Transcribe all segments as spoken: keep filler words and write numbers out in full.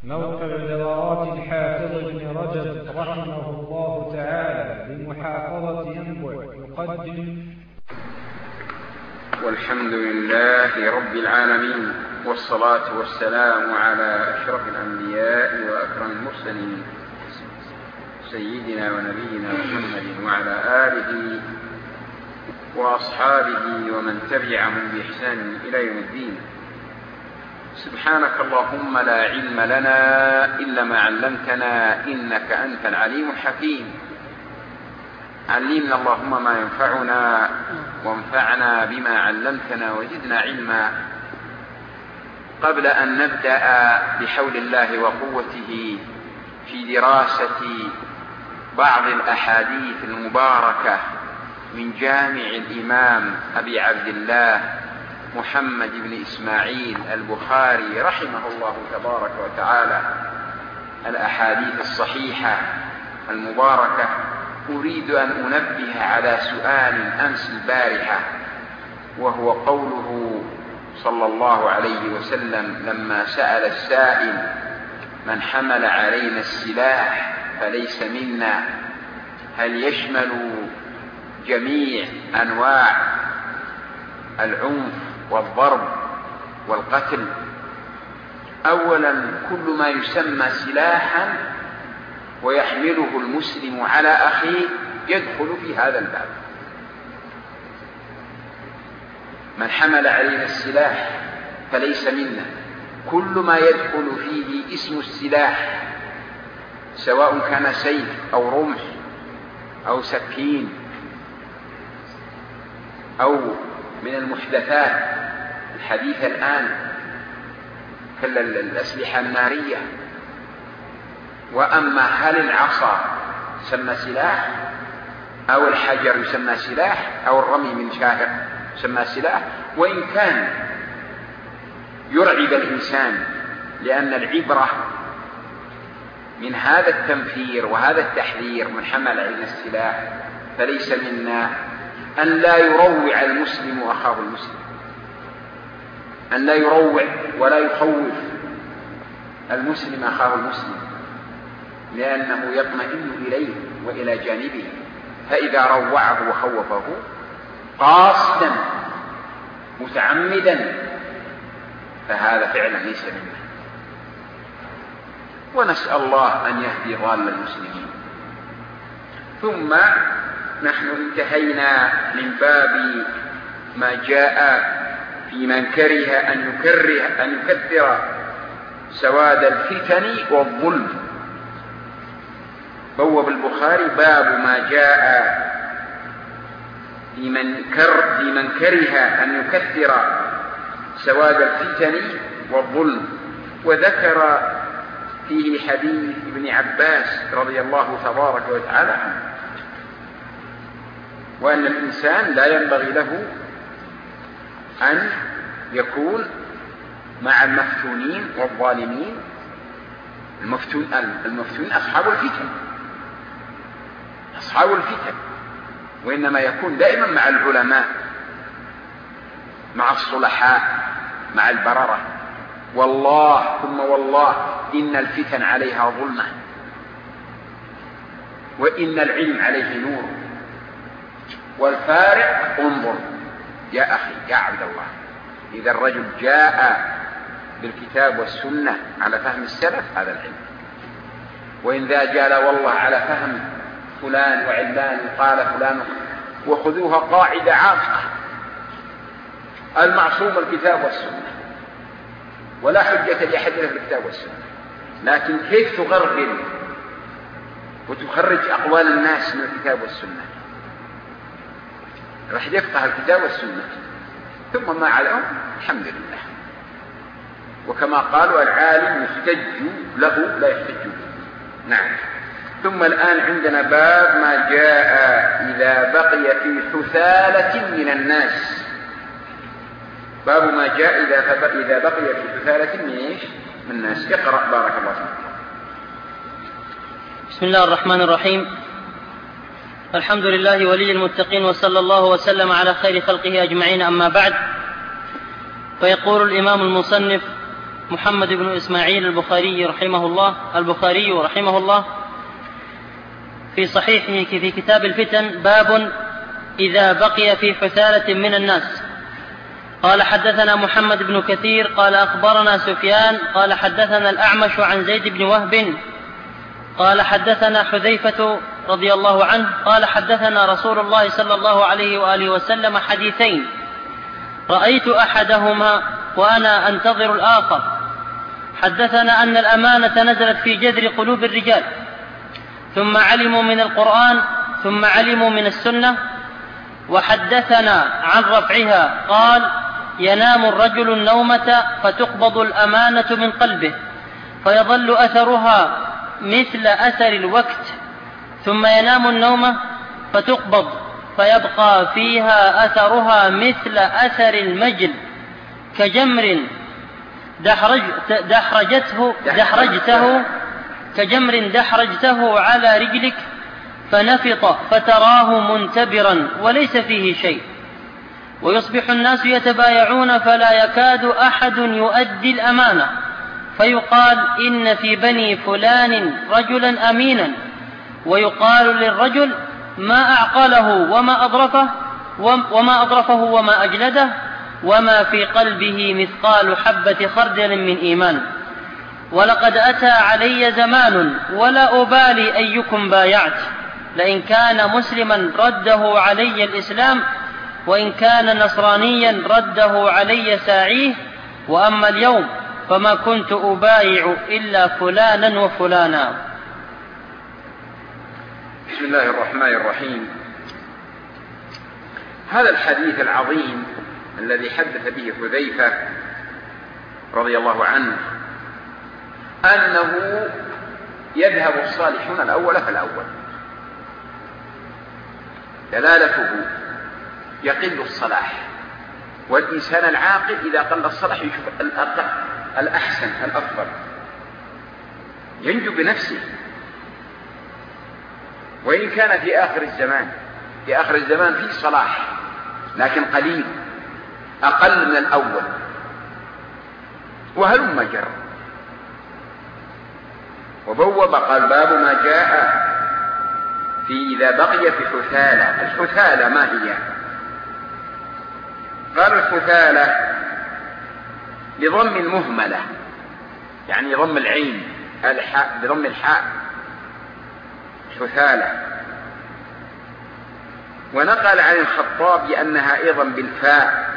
موقع نظرات الحافظ ابن رجب رحمه الله تعالى بمحافظة ينبع يقدم. والحمد لله رب العالمين، والصلاة والسلام على أشرف الأنبياء وأكرم المرسلين سيدنا ونبينا محمد وعلى آله وأصحابه ومن تبعهم بإحسان إلى يوم الدين. سبحانك اللهم لا علم لنا إلا ما علمتنا إنك أنت العليم الحكيم. علمنا اللهم ما ينفعنا وانفعنا بما علمتنا وزدنا علما. قبل أن نبدأ بحول الله وقوته في دراسة بعض الأحاديث المباركة من جامع الإمام أبي عبد الله محمد بن إسماعيل البخاري رحمه الله تبارك وتعالى، الأحاديث الصحيحة المباركة، أريد أن أنبه على سؤال أمس البارحة، وهو قوله صلى الله عليه وسلم لما سأل السائل: من حمل علينا السلاح فليس منا. هل يشمل جميع أنواع العنف والضرب والقتل؟ أولا، كل ما يسمى سلاحا ويحمله المسلم على أخيه يدخل في هذا الباب. من حمل علينا السلاح فليس منا، كل ما يدخل فيه اسم السلاح، سواء كان سيف أو رمح أو سكين أو من المحدثات الحديثة الآن كالأسلحة النارية. وأما هل العصا يسمى سلاح أو الحجر يسمى سلاح أو الرمي من شاهق يسمى سلاح، وإن كان يرعب الإنسان، لأن العبرة من هذا التنفير وهذا التحذير من حمل علينا السلاح فليس منا أن لا يروع المسلم أخاه المسلم، أن لا يروع ولا يخوف المسلم أخاه المسلم، لأنه يطمئن إليه وإلى جانبه، فإذا روعه وخوفه قاصدا متعمدا فهذا فعلا ليس منا. ونسأل الله أن يهدي ضال المسلمين. ثم نحن انتهينا من باب ما جاء في من كره أن يكره أن يكثر سواد الفتن والظلم. بوب البخاري باب ما جاء في من كر في من كره أن يكثر سواد الفتن والظلم، وذكر فيه حديث ابن عباس رضي الله تبارك وتعالى عنه، وأن الإنسان لا ينبغي له أن يكون مع المفتونين والظالمين. المفتون المفتونين أصحاب الفتن أصحاب الفتن وإنما يكون دائما مع العلماء، مع الصلحاء، مع البررة. والله ثم والله إن الفتن عليها ظلمة، وإن العلم عليه نور. والفارق انظر يا أخي يا عبد الله، إذا الرجل جاء بالكتاب والسنة على فهم السلف هذا العلم، وإن ذا جاء والله على فهم فلان وعلان قال فلان، وخذوها قاعدة عامة: المعصوم الكتاب والسنة، ولا حجة لأحد في الكتاب والسنة. لكن كيف تغربل وتخرج أقوال الناس من الكتاب والسنة؟ راح يفقه الكتاب والسنة ثم ما عليهم الحمد لله. وكما قالوا: العالم يحتج له لا يحتج به. نعم. ثم الآن عندنا باب ما جاء إذا بقي في حثالة من الناس. باب ما جاء إذا بقي في حثالة من إيش؟ من الناس. اقرأ بارك الله فيك. بسم الله الرحمن الرحيم. الحمد لله ولي المتقين، وصلى الله وسلم على خير خلقه أجمعين. أما بعد، فيقول الإمام المصنف محمد بن إسماعيل البخاري رحمه الله البخاري رحمه الله في صحيحه في كتاب الفتن باب إذا بقي في حثالة من الناس. قال حدثنا محمد بن كثير قال أخبرنا سفيان قال حدثنا الأعمش عن زيد بن وهب قال حدثنا حذيفة رضي الله عنه قال حدثنا رسول الله صلى الله عليه وآله وسلم حديثين رأيت أحدهما وأنا أنتظر الآخر. حدثنا أن الأمانة نزلت في جذر قلوب الرجال ثم علموا من القرآن ثم علموا من السنة. وحدثنا عن رفعها قال ينام الرجل النومة فتقبض الأمانة من قلبه فيظل أثرها مثل أثر الوقت ثم ينام النومة فتقبض فيبقى فيها أثرها مثل أثر المجل كجمر دحرج دحرجته, دحرجته كجمر دحرجته على رجلك فنفط فتراه منتبرا وليس فيه شيء. ويصبح الناس يتبايعون فلا يكاد أحد يؤدي الأمانة فيقال إن في بني فلان رجلا أمينا ويقال للرجل ما أعقله وما أضرفه وما أضرفه وما أجلده وما في قلبه مثقال حبة خردل من إيمان. ولقد أتى علي زمان ولا أبالي أيكم بايعت لئن كان مسلما رده علي الإسلام وإن كان نصرانيا رده علي ساعيه وأما اليوم فما كنت أبايع إلا فلانا وفلانا. بسم الله الرحمن الرحيم. هذا الحديث العظيم الذي حدث به حذيفة رضي الله عنه أنه يذهب الصالحون الأول فالأول، دلالته يقل الصلاح، والإنسان العاقل إذا قل الصلاح يشوف الأقل الأحسن الأفضل ينجو بنفسه. وإن كان في آخر الزمان في آخر الزمان فيه صلاح لكن قليل أقل من الأول. وهلم جر وبوب قال باب ما جاء في إذا بقي في حثالة. الحثالة ما هي؟ قال الحثالة بضم المهملة يعني ضم العين الحاء بضم الحاء حثالة. ونقل عن الخطاب بأنها أيضا بالفاء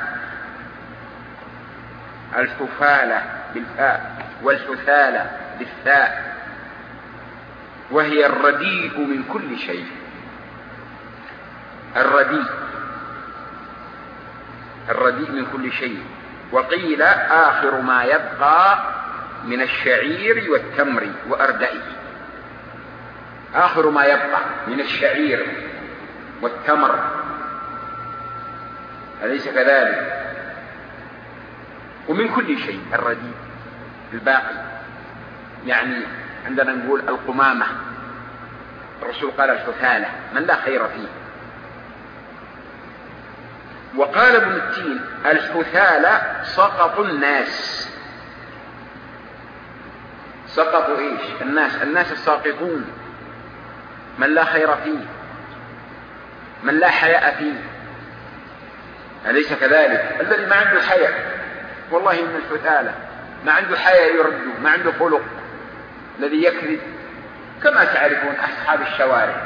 الحفالة بالفاء والحثالة بالثاء، وهي الرديء من كل شيء. الرديء الرديء من كل شيء. وقيل آخر ما يبقى من الشعير والتمر وأردئه، آخر ما يبقى من الشعير والتمر، أليس كذلك؟ ومن كل شيء الرديء الباقي، يعني عندنا نقول القمامة، الرسول قال الحثالة من لا خير فيه. وقال ابن التين الحثالة سقط الناس. سقطوا ايش؟ الناس الناس الساقطون، من لا خير فيه، من لا حياء فيه، أليس كذلك؟ الذي ما عنده حياء والله من الحثالة، ما عنده حياء يرده، ما عنده خلق، الذي يكذب كما تعرفون أصحاب الشوارع،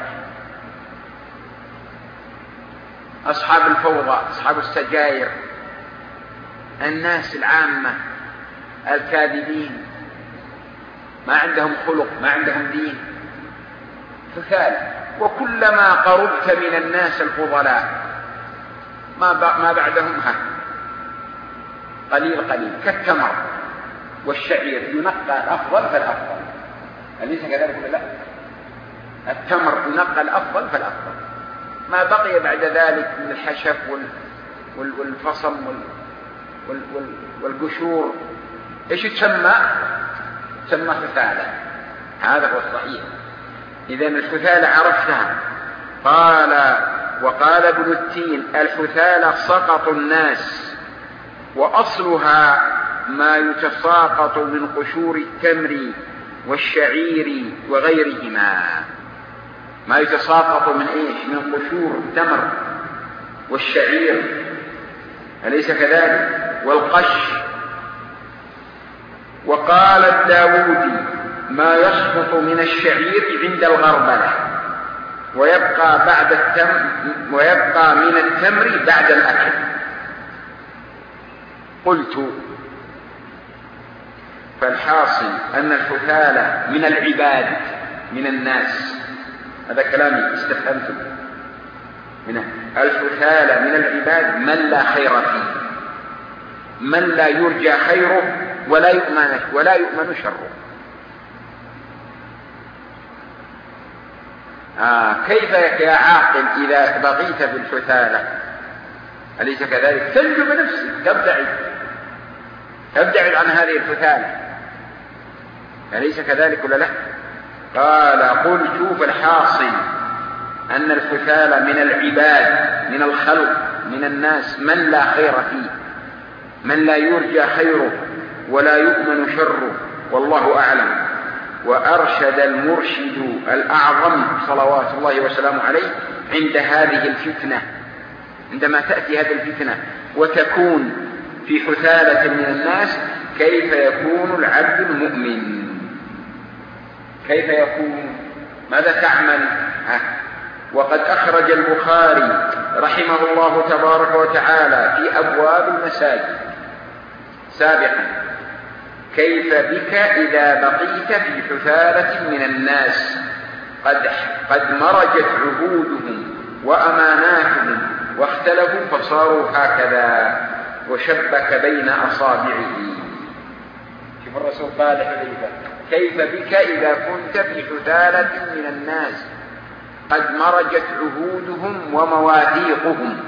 أصحاب الفوضى، أصحاب السجائر، الناس العامة الكاذبين، ما عندهم خلق، ما عندهم دين، حثالة. وكلما قربت من الناس الفضلاء ما ما بعدهم ها قليل قليل كالتمر والشعير ينقى الأفضل فالأفضل، أليس كذلك ولا لا؟ التمر ينقى الأفضل فالأفضل، ما بقي بعد ذلك من الحشف والفصم والقشور ايش تسمى؟ تسمى حثالة. هذا هو الصحيح. إذن الحثالة عرفتها. قال وقال ابن التين الحثالة سقط الناس، وأصلها ما يتساقط من قشور التمر والشعير وغيرهما. ما يتساقط من ايش؟ من قشور التمر والشعير، أليس كذلك؟ والقش. وقال الداودي ما يسقط من الشعير عند الغربلة ويبقى بعد التمر ويبقى من التمر بعد الأكل. قلت فالحاصل أن الحثالة من العباد من الناس، هذا كلامي استفهمته منه. الحثالة من العباد من لا خير فيه، من لا يرجى خيره ولا يؤمن ولا يؤمن شره. آه كيف يا عاقل إذا بقيت بالحثالة؟ أليس كذلك؟ تنجو بنفسك، تبتعد تبتعد عن هذه الحثالة، أليس كذلك ولا لا؟ قال قلت فالحاصل أن الحثالة من العباد من الخلق من الناس من لا خير فيه، من لا يرجى خيره ولا يؤمن شره، والله أعلم. وأرشد المرشد الأعظم صلوات الله وسلامه عليه عند هذه الفتنة، عندما تأتي هذه الفتنة وتكون في حثالة من الناس، كيف يكون العبد المؤمن؟ كيف يكون؟ ماذا تعمل؟ وقد أخرج البخاري رحمه الله تبارك وتعالى في أبواب المساجد سابقا: كيف بك إذا بقيت في حثالة من الناس قد, قد مرجت عهودهم وأماناتهم واختلفوا فصاروا هكذا، وشبك بين أصابعه. شوف الرسول قال حذيفة: كيف بك إذا كنت في حثالة من الناس قد مرجت عهودهم ومواثيقهم،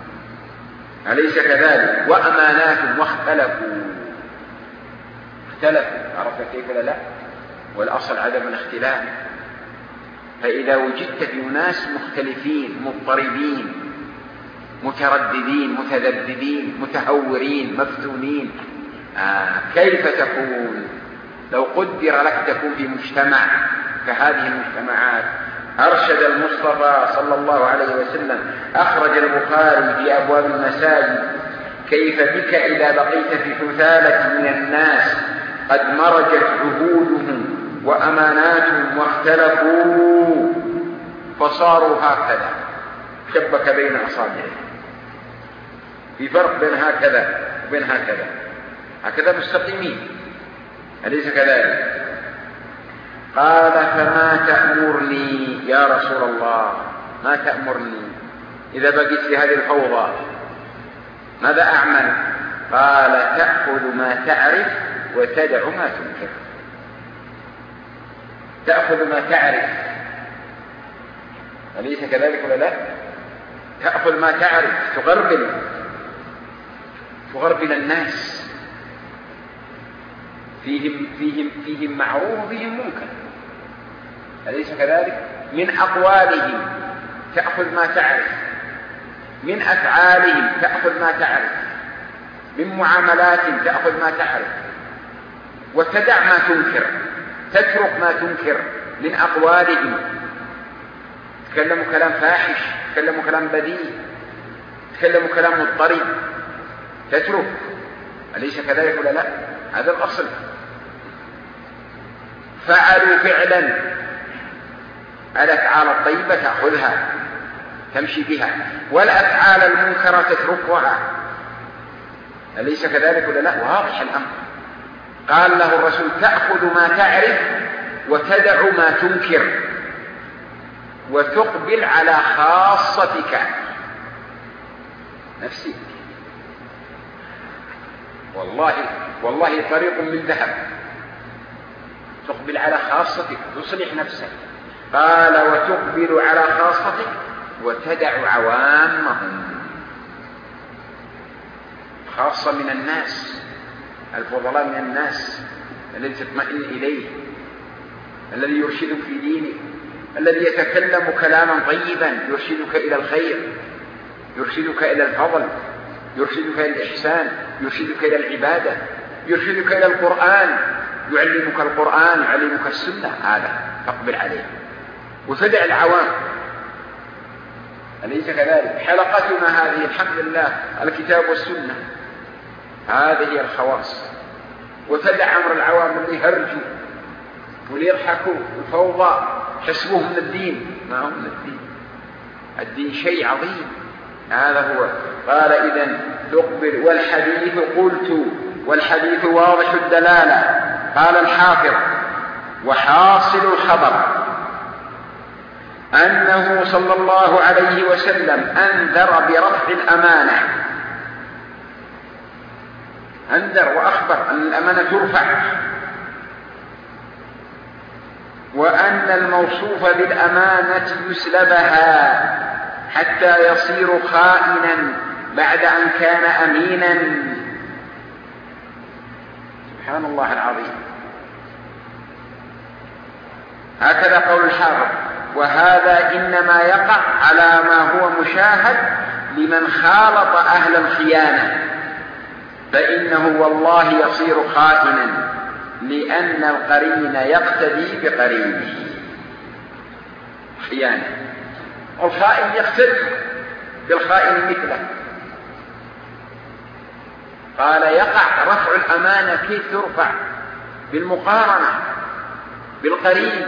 أليس كذلك؟ وأماناتهم واختلفوا اختلفوا عرفت كيف لا لا؟ والأصل عدم الاختلاف. فإذا وجدت في ناس مختلفين مضطربين مترددين متذبذبين متهورين مفتونين، آه كيف تكون؟ لو قدر لك تكون في مجتمع كهذه المجتمعات. أرشد المصطفى صلى الله عليه وسلم، أخرج البخاري في أبواب المساجد: كيف بك إذا بقيت في حثالة من الناس قد مرجت عهودهم وأماناتهم واختلفوا فصاروا هكذا، شبك بين أصابعه. في فرق بين هكذا وبين هكذا، هكذا مستقيمين، أليس كذلك؟ قال فما تأمرني يا رسول الله؟ ما تأمرني إذا بقيت في هذه الفوضى؟ ماذا أعمل؟ قال تأخذ ما تعرف وتدع ما تنكر. تأخذ ما تعرف، أليس كذلك ولا لا؟ تأخذ ما تعرف، تغربل تغربل الناس، فيهم فيهم فيهم معروف وفيهم منكر، أليس كذلك؟ من أقوالهم تأخذ ما تعرف، من أفعالهم تأخذ ما تعرف، من معاملاتهم تأخذ ما تعرف، وتدع ما تنكر، تترك ما تنكر من أقوالهم. تكلموا كلام فاحش، تكلموا كلام بذيء، تكلموا كلام مضطرب، تترك، أليس كذلك ولا لا؟ هذا الأصل. فعلوا فعلا، الأفعال الطيبة تأخذها تمشي بها، والأفعال المنكرة تتركها، أليس كذلك ولا لا؟ واضح الأمر. قال له الرسول: تأخذ ما تعرف وتدع ما تنكر وتقبل على خاصتك نفسك. والله والله طريق من ذهب، تقبل على خاصتك، تصلح نفسك. قال: وتقبل على خاصتك وتدع عوامهم. خاصة من الناس، الفضلاء من الناس، الذي تطمئن إليه، الذي يرشدك في دينك، الذي يتكلم كلاما طيبا يرشدك إلى الخير، يرشدك إلى الفضل، يرشدك إلى الإحسان، يرشدك إلى العبادة. يرشدك إلى القرآن، يعلمك القرآن، يعلمك السنة، هذا فاقبل عليه وتدع العوام. أليس كذلك؟ حلقتنا هذه الحمد لله الكتاب والسنة، هذه هي الخواص. وتدع أمر العوام اللي يهرجوا وليضحكوا الفوضى، حسبوه من الدين، ما هو من الدين. الدين شيء عظيم، هذا هو. قال إذن تقبل. والحديث قلت والحديث واضح الدلالة. قال الحافظ وحاصل الخبر أنه صلى الله عليه وسلم أنذر برفع الأمانة، أنذر وأخبر أن الأمانة ترفع، وأن الموصوف بالأمانة يسلبها حتى يصير خائنا بعد أن كان أمينا. سبحان الله العظيم. هكذا قول الحافظ. وهذا إنما يقع على ما هو مشاهد لمن خالط أهل الخيانة، فإنه والله يصير خائنا لأن القرين يقتدي بقرينه. خيانة، والخائن يقتدي بالخائن مثله. قال يقع رفع الأمانة. كيف ترفع؟ بالمقارنة بالقرين،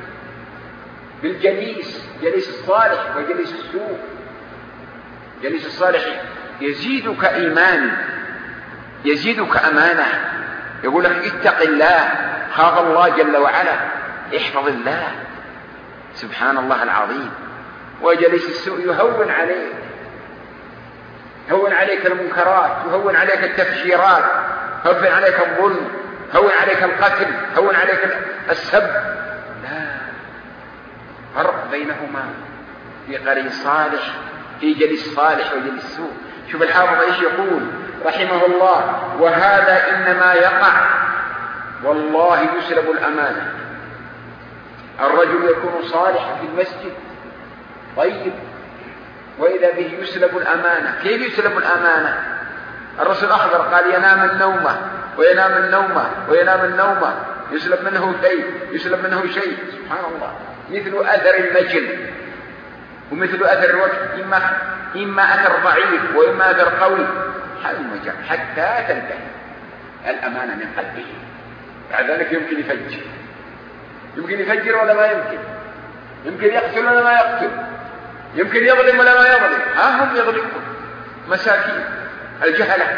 بالجليس، جليس الصالح وجليس السوء. جليس الصالح يزيدك إيمان، يزيدك أمانة، يقول لك اتق الله، خاف الله جل وعلا، احفظ الله. سبحان الله العظيم. وجليس السوء يهون عليك، يهون عليك المنكرات، يهون عليك التفجيرات، يهون عليك الظلم، يهون عليك القتل، يهون عليك السب. لا فرق بينهما في قرين صالح، في جليس صالح وجليس السوء. شوف الحافظ ايش يقول رحمه الله. وهذا إنما يقع، والله يسلب الأمانة. الرجل يكون صالحا في المسجد طيب، وإذا به يسلب الأمانة. كيف يسلب الأمانة؟ الرسول أخبر قال ينام النومة وينام النومة وينام النومة، يسلب منه شيء، يسلب منه شيء. سبحان الله. مثل أثر المجل ومثل أثر الوجه، إما, إما أثر ضعيف وإما أثر قوي، حتى تنتهي الأمانة من قلبه. بعد ذلك يمكن يفجر، يمكن يفجر ولا ما يمكن، يمكن يقتل ولا ما يقتل، يمكن يظلم ولا ما يظلم. ها هم يظلمون مساكين الجهلة.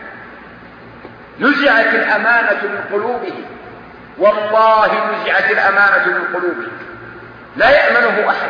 نزعت الأمانة من قلوبهم، والله نزعت الأمانة من قلوبهم، لا يأمنه أحد.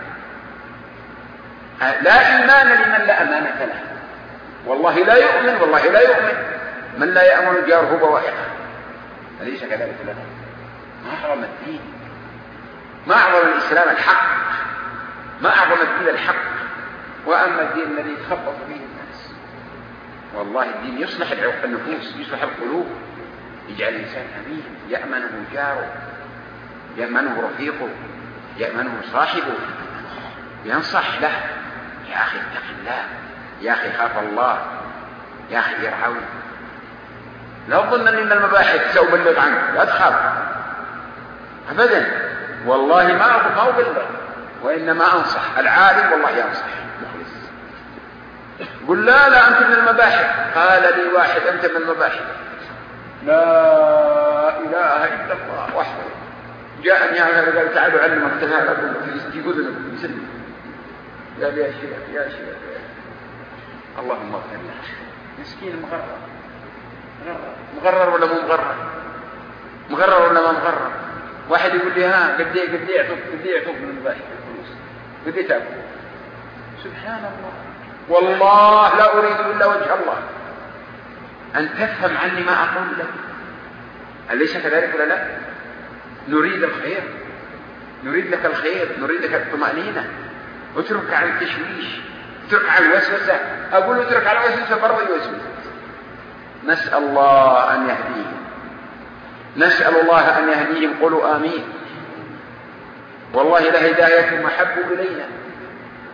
لا إيمان لمن لا أمانة له، والله لا يؤمن، والله لا يؤمن من لا يأمن جاره بوائقه. أليس كذلك لنا؟ ما أعظم الدين، ما أعظم الإسلام الحق، ما أعظم الدين الحق. وأما الدين الذي يتخبط فيه الناس، والله الدين يصلح النفوس، يصلح القلوب، يجعل الإنسان أمين، يأمنه جاره، يأمنه رفيقه، يأمنه صاحبه، ينصح له. يا أخي اتق الله، يا أخي خاف الله، يا أخي ارعوي. لا تظن أن المباحث سأبلغ عنك، لا تخاف أبدا، والله ما أبلغ، وإنما أنصح. العالم والله ينصح مخلص. قل لا لا أنت من المباحث. قال لي واحد أنت من المباحث، لا إله إلا الله وحده. جاءني هذا قال تعالوا علمك تعالى في أذنك يسلم. قال يا شيخ يا شيخ اللهم اغفر له. مسكين مغرر، مغرر ولا مو مغرر؟ مغرر ولا ما مغرر؟ واحد يقول لي ها قد ايه قد ايه يعطوك قد ايه يعطوك من الباقي الفلوس، قد ايه تاكل؟ سبحان الله. والله لا اريد الا وجه الله، ان تفهم عني ما اقول لك. أليس كذلك ولا لا؟ نريد الخير، نريد لك الخير، نريد لك الطمأنينة. اترك عن التشويش، اترك عن الوسوسة. أقول اترك عن الوسوسة برضه يوسوس. نسأل الله أن يهديهم، نسأل الله أن يهديهم. قولوا آمين. والله لهدايتهم أحب إلينا.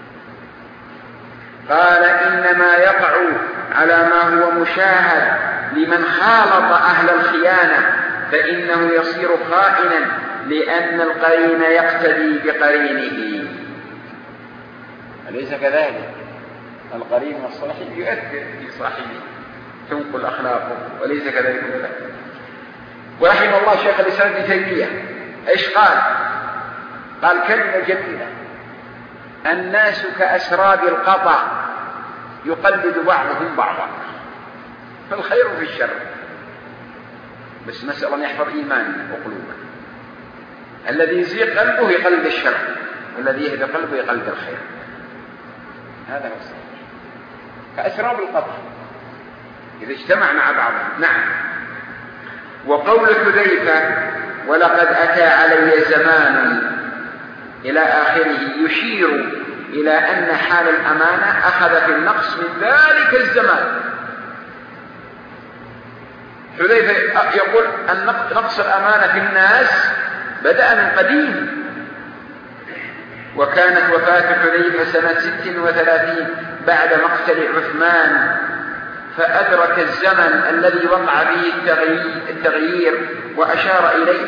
قال إنما يقع على ما هو مشاهد لمن خالط أهل الخيانة فإنه يصير خائنا، لأن القرين يقتدي بقرينه. أليس كذلك؟ القرين والصاحب يؤثر في صاحبه، تنقل أخلاقه، وليس كذلك ولا. ورحم الله شيخ الإسلام ابن تيمية إيش قال؟ قال كلمة جميلة: الناس كأسراب القطع يقلد بعضهم بعضا، فالخير في الشر، بس مسألة أن يحفظ إيماننا وقلوبنا. الذي يزيغ قلبه يقلد الشر، والذي يهدى قلبه يقلد الخير. هذا هو الصحيح. كأسراب القطع إذا اجتمع مع بعضهم. نعم. وقول حذيفة: ولقد أتى علي زمان إلى آخره، يشير إلى أن حال الأمانة أخذ في النقص من ذلك الزمان. حذيفة يقول أن نقص الأمانة في الناس بدأ من قديم، وكانت وفاة حذيفة سنة ست وثلاثين بعد مقتل عثمان، فأدرك الزمن الذي وقع فيه التغيير وأشار إليه.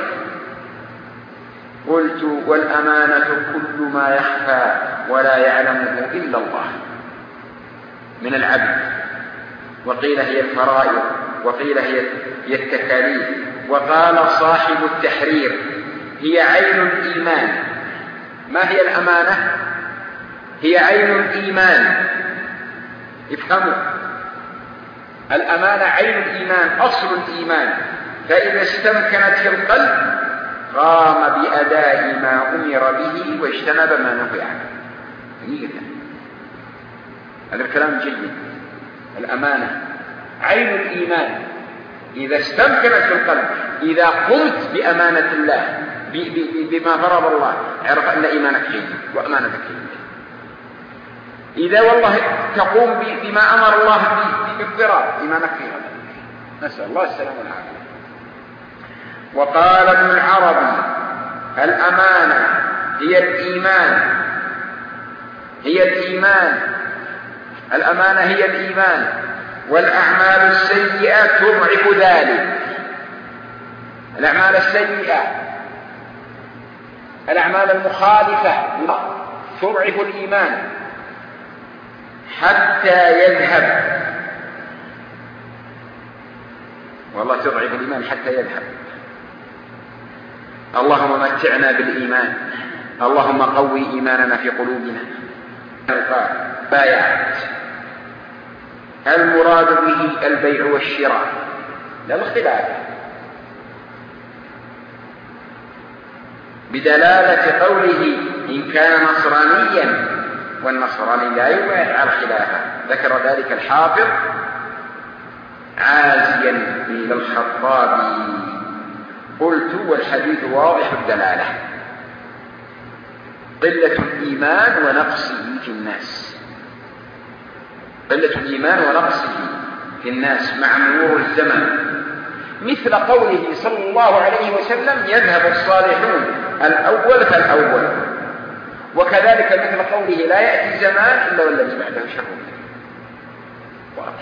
قلت: والأمانة كل ما يخفى ولا يعلمه إلا الله من العبد، وقيل هي الفرائض، وقيل هي التكاليف. وقال صاحب التحرير: هي عين الإيمان. ما هي الأمانة؟ هي عين الإيمان. افهموا، الأمانة عين الإيمان، أصل الإيمان، فإذا استمكنت في القلب قام بأداء ما أمر به واجتنب ما نهي عنه. حقيقة هذا الكلام جيد. الأمانة عين الإيمان، إذا استمكنت في القلب، إذا قمت بأمانة الله بما فرض الله، عرف أن إيمانك حين وأمانتك حين. إذا والله تقوم بما أمر الله باضطراب، إيمانك حين. نسأل الله السلامة والعافية. وقال ابن العربي: الأمانة هي الإيمان، هي الإيمان الأمانة هي الإيمان، والأعمال السيئة تضعف ذلك. الأعمال السيئة، الأعمال المخالفة تضعف الإيمان حتى يذهب، والله تضعف الإيمان حتى يذهب. اللهم متعنا بالإيمان، اللهم قوي إيماننا في قلوبنا. بايعت المراد به البيع والشراء لا الاختلاف، بدلالة قوله: إن كان نصرانيا، والنصراني لا يبايع على الخلافة. ذكر ذلك الحافظ عازيا إلى الخطابي. قلت: والحديث واضح الدلالة، قلة الإيمان ونقصه في الناس، قلة الإيمان ونقصه في الناس مع مرور الزمن، مثل قوله صلى الله عليه وسلم: يذهب الصالحون الأول فالأول. وكذلك مثل قوله: لا يأتي زمان إلا والذي بعده شر منه. واضح.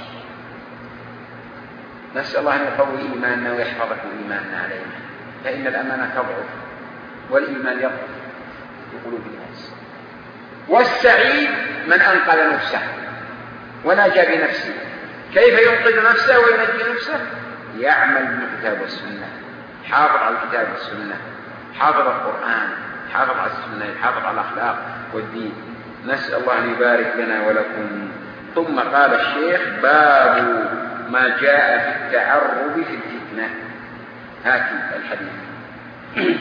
نسأل الله أن يقوي إيماننا ويحفظكم إيماننا علينا، فإن الأمانة تضعف والإيمان يضعف في قلوب الناس. والسعيد من أنقذ نفسه ونجا بنفسه. كيف ينقذ نفسه وينجي نفسه؟ يعمل بالكتاب والسنة، حافظ على الكتاب والسنة، حافظ القرآن، حافظ على السنة، حافظ على الأخلاق والدين. نسأل الله أن يبارك لنا ولكم. ثم قال الشيخ: باب ما جاء في التعرب في الفتنة. هاتي الحديث.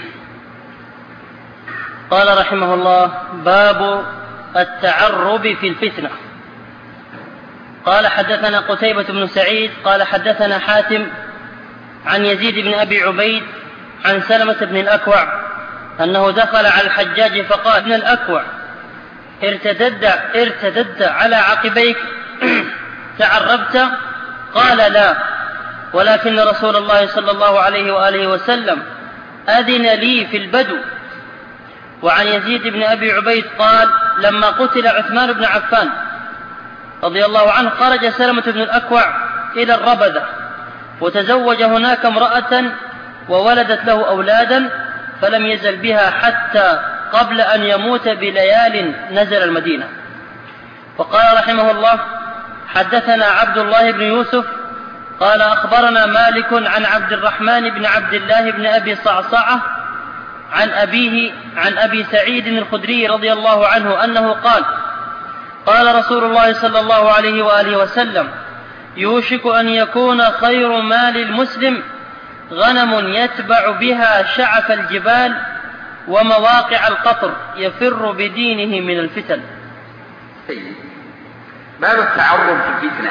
قال رحمه الله: باب التعرب في الفتنة. قال: حدثنا قتيبة بن سعيد قال: حدثنا حاتم عن يزيد بن أبي عبيد عن سلمة بن الأكوع أنه دخل على الحجاج فقال: ابن الأكوع، ارتدد, ارتدد على عقبيك تعربت؟ قال: لا، ولكن رسول الله صلى الله عليه وآله وسلم أذن لي في البدو. وعن يزيد بن أبي عبيد قال: لما قتل عثمان بن عفان رضي الله عنه خرج سلمة بن الأكوع إلى الربذة وتزوج هناك امرأة وولدت له أولادا، فلم يزل بها حتى قبل أن يموت بليال نزل المدينة. وقال رحمه الله: حدثنا عبد الله بن يوسف قال أخبرنا مالك عن عبد الرحمن بن عبد الله بن أبي صعصعة عن أبيه عن أبي سعيد الخدري رضي الله عنه أنه قال: قال رسول الله صلى الله عليه وآله وسلم: يوشك أن يكون خير مال المسلم غنم يتبع بها شعف الجبال ومواقع القطر يفر بدينه من الفتن. باب التعرض في الفتنة.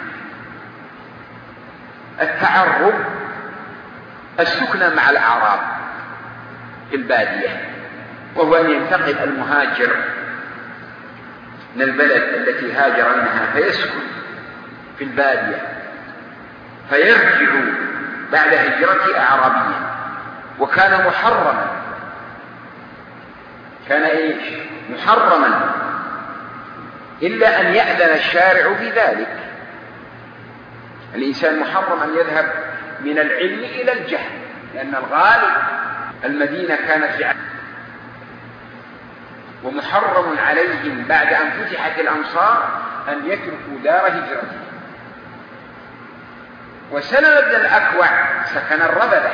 التعرض السكنى مع الأعراب في البادية، وهو أن ينتقل المهاجر من البلد التي هاجر منها فيسكن في البادية، فيرجع بعد هجرته أعرابيا، وكان محرما، كان إيش؟ محرما، إلا أن يأذن الشارع في ذلك. الإنسان محرم أن يذهب من العلم إلى الجهل، لأن الغالب المدينة كانت في عالم، ومحرم عليهم بعد أن فتحت الأمصار أن يتركوا دار هجرتهم. وسلمة بن الأكوع سكن الربذة.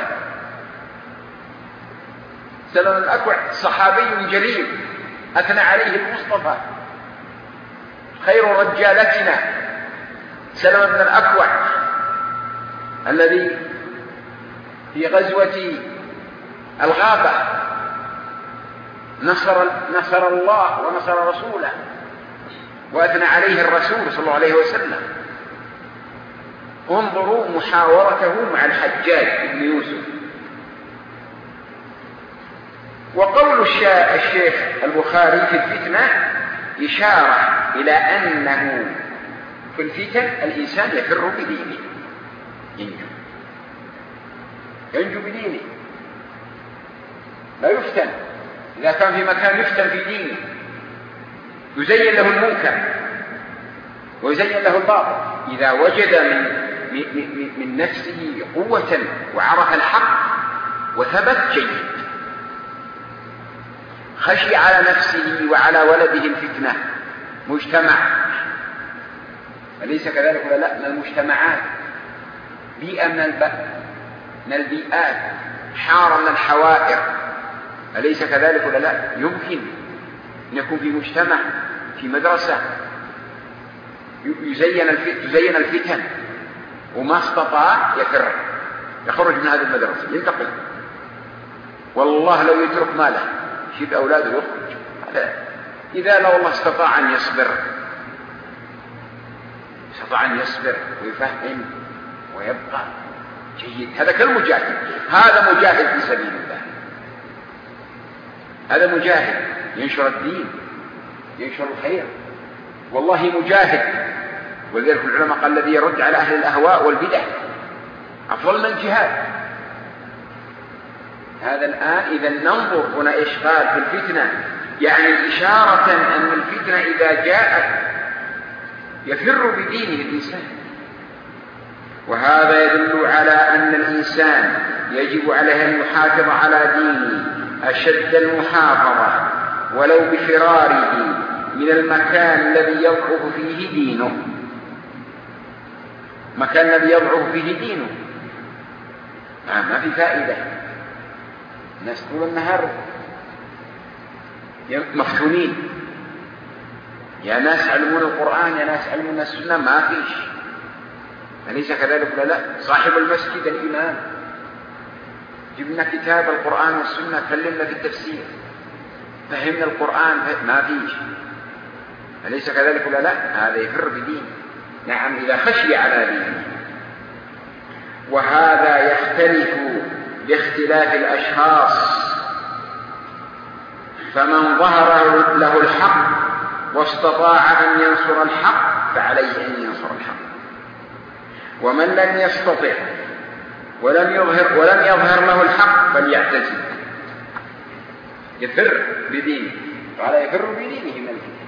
سلمة بن الأكوع صحابي جليل أثنى عليه المصطفى: خير رجالتنا سلمة بن الأكوع، الذي في غزوة الغابة نصر, نصر الله ونصر رسوله، وأثنى عليه الرسول صلى الله عليه وسلم. انظروا محاورته مع الحجاج بن يوسف. وقول الشيخ البخاري في الفتنة إشارة إلى أنه في الفتن الإنسان يفر بدينه، ينجو ينجو بدينه، لا يفتن. إذا كان في مكان يفتن في دينه يزين له المنكر ويزين له الباطل، إذا وجد من من من نفسه قوة وعرف الحق وثبت جيد. خشي على نفسه وعلى ولده الفتنة. مجتمع، أليس كذلك ولا لا؟ من المجتمعات، بيئة من الب... من البيئات، حارة من الحوائر، أليس كذلك ولا لا؟ يمكن أن يكون في مجتمع، في مدرسة يزين الفتن تزين الفتن وما استطاع يفر، يخرج من هذه المدرسة، ينتقل. والله لو يترك ماله يشيب أولاده يخرج. إذا لو الله استطاع أن يصبر، استطاع أن يصبر ويفهم ويبقى جيد، هذا كالمجاهد. هذا مجاهد في سبيل الله، هذا مجاهد ينشر الدين، ينشر الخير، والله مجاهد. ولذلك العلماء قال: الذي يرد على أهل الأهواء والبدع أفضل من الجهاد. هذا الآن إذا ننظر هنا إشغال في الفتنة، يعني إشارة أن الفتنة إذا جاءت يفر بدينه الإنسان. وهذا يدل على أن الإنسان يجب عليه أن يحافظ على دينه أشد المحافظة ولو بفراره من المكان الذي يضعف فيه دينه. مكان الذي يضعف فيه دينه ما في فائدة. الناس طول النهار مفتونين، يا ناس علمون القرآن، يا ناس علمون السنة، ما فيش. أليس كذلك ولا لا؟ صاحب المسجد الإمام جبنا كتاب القرآن والسنة، كلمنا في التفسير، فهمنا القرآن، ما فيش. أليس كذلك ولا لا؟ هذا يفر بدين. نعم، إذا خشي على دينه. وهذا يختلف باختلاف الأشخاص، فمن ظهر له الحق واستطاع أن ينصر الحق فعليه أن ينصر الحق، ومن لم يستطع ولم يظهر ولم يظهر له الحق فليعتزل، يفر بدينه. قال يفر بدينه من الفتن،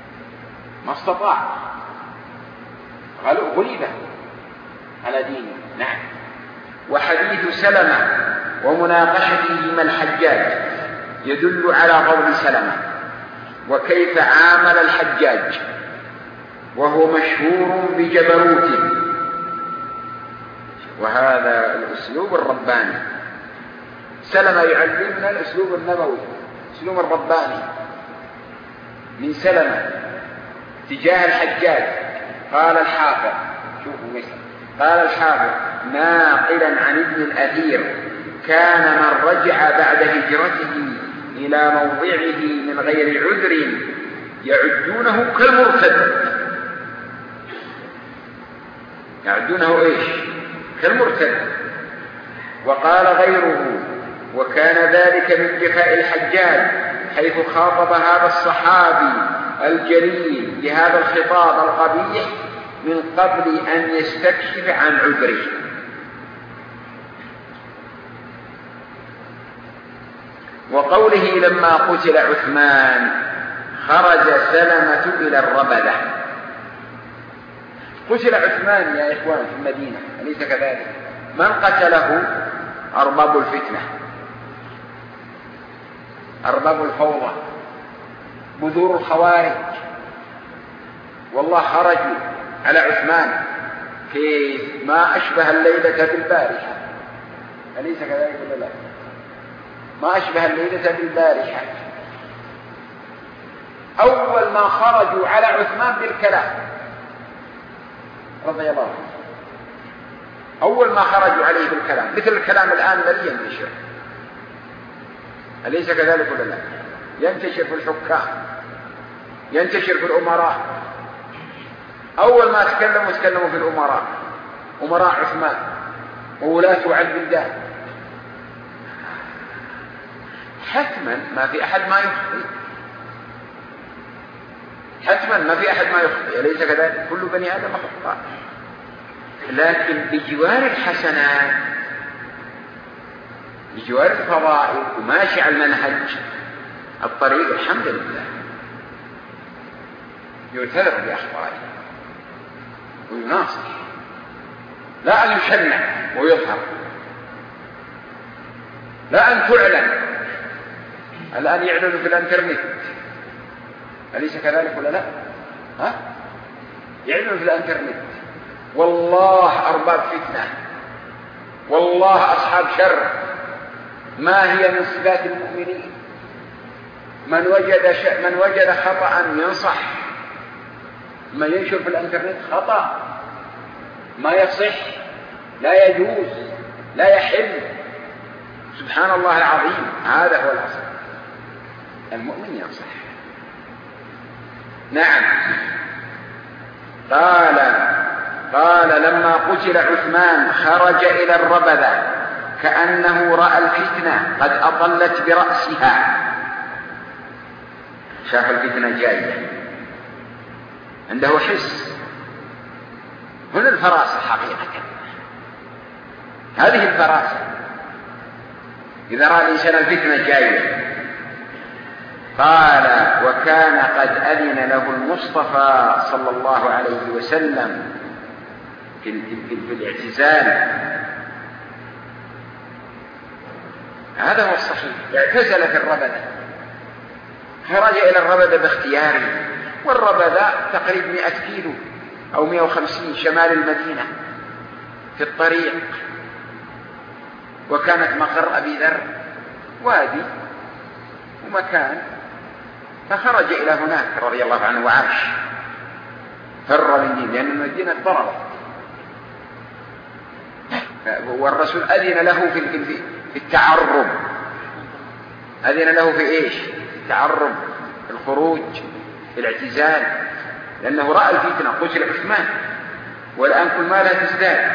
ما استطاع، قالوا غلب على دينه. نعم. وحديث سلمة ومناقشتهما الحجاج يدل على فضل سلمة وكيف عامل الحجاج، وهو مشهور بجبروته. وهذا الأسلوب الرباني، سلمة يعلمنا الأسلوب النبوي، الأسلوب الرباني من سلمة تجاه الحجاج. قال الحافظ، شوفوا مثل قال الحافظ ناقلا عن ابن الأثير: كان من رجع بعد هجرته إلى موضعه من غير عذر يعدونه كالمرتد. يعدونه إيش؟ كالمرتد. وقال غيره: وكان ذلك من جفاء الحجاج حيث خاطب هذا الصحابي الجليل بهذا الخطاب القبيح من قبل أن يستكشف عن عذره. وقوله لما قتل عثمان خرج سلمة إلى الربذة. قتل عثمان يا إخوان في المدينة، أليس كذلك؟ من قتله؟ أرباب الفتنة، أرباب الفوضى، بذور الخوارج. والله خرجوا على عثمان في ما أشبه الليلة بالبارحة، أليس كذلك ولا لا؟ ما أشبه الليلة بالبارحة. أول ما خرجوا على عثمان بالكلام رضي الله عنه، أول ما خرجوا عليه بالكلام، مثل الكلام الآن الذي ينتشر، أليس كذلك ولا لا؟ ينتشر في الحكام، ينتشر في الأمراء. أول ما تكلموا تكلموا في الأمراء، أمراء عثمان وولاة على البلدان. حتما ما في أحد ما يخطئ، حتما ما في أحد ما يخطئ، أليس كذلك؟ كل بني آدم خطاء، لكن بجوار الحسنات، بجوار الفضائل وماشي على المنهج الطريق الحمد لله يعتذر بأخطائه ويناصر، لا أن يشنع ويظهر، لا أن تعلن. الآن يعلنوا في الانترنت، أليس كذلك ولا لا؟ ها؟ يعلنوا في الانترنت. والله أرباب فتنة، والله أصحاب شر. ما هي من صفات المؤمنين؟ من وجد ش... من وجد خطأ ينصح، ما ينشر في الانترنت خطأ ما يصح، لا يجوز، لا يحل. سبحان الله العظيم، هذا هو الأصل. المؤمن ينصح. نعم. قال قال لما قتل عثمان خرج إلى الربذة كأنه رأى الفتنة قد أطلت برأسها. شاف الفتنة جاية، عنده حس. هنا الفراسة حقيقة، هذه الفراسة. إذا رأى الإنسان الفتنة جاية. قال وكان قد أذن له المصطفى صلى الله عليه وسلم في, في, في الاعتزال. هذا هو الصحيح. اعتزل في الربذة، خرج إلى الربذة باختياره. والربذة تقريبا مئة كيلو أو مئة وخمسين شمال المدينة في الطريق، وكانت مقر أبي ذر وادي ومكان، فخرج إلى هناك رضي الله عنه وعاش. فر من دين، لأن المدينة ضربت، والرسول أذن له في التعرب. أذن له في إيش؟ التعرب، الخروج، الاعتزال، لأنه رأى الفتنة. قتل عثمان والآن كل ما لا تزداد.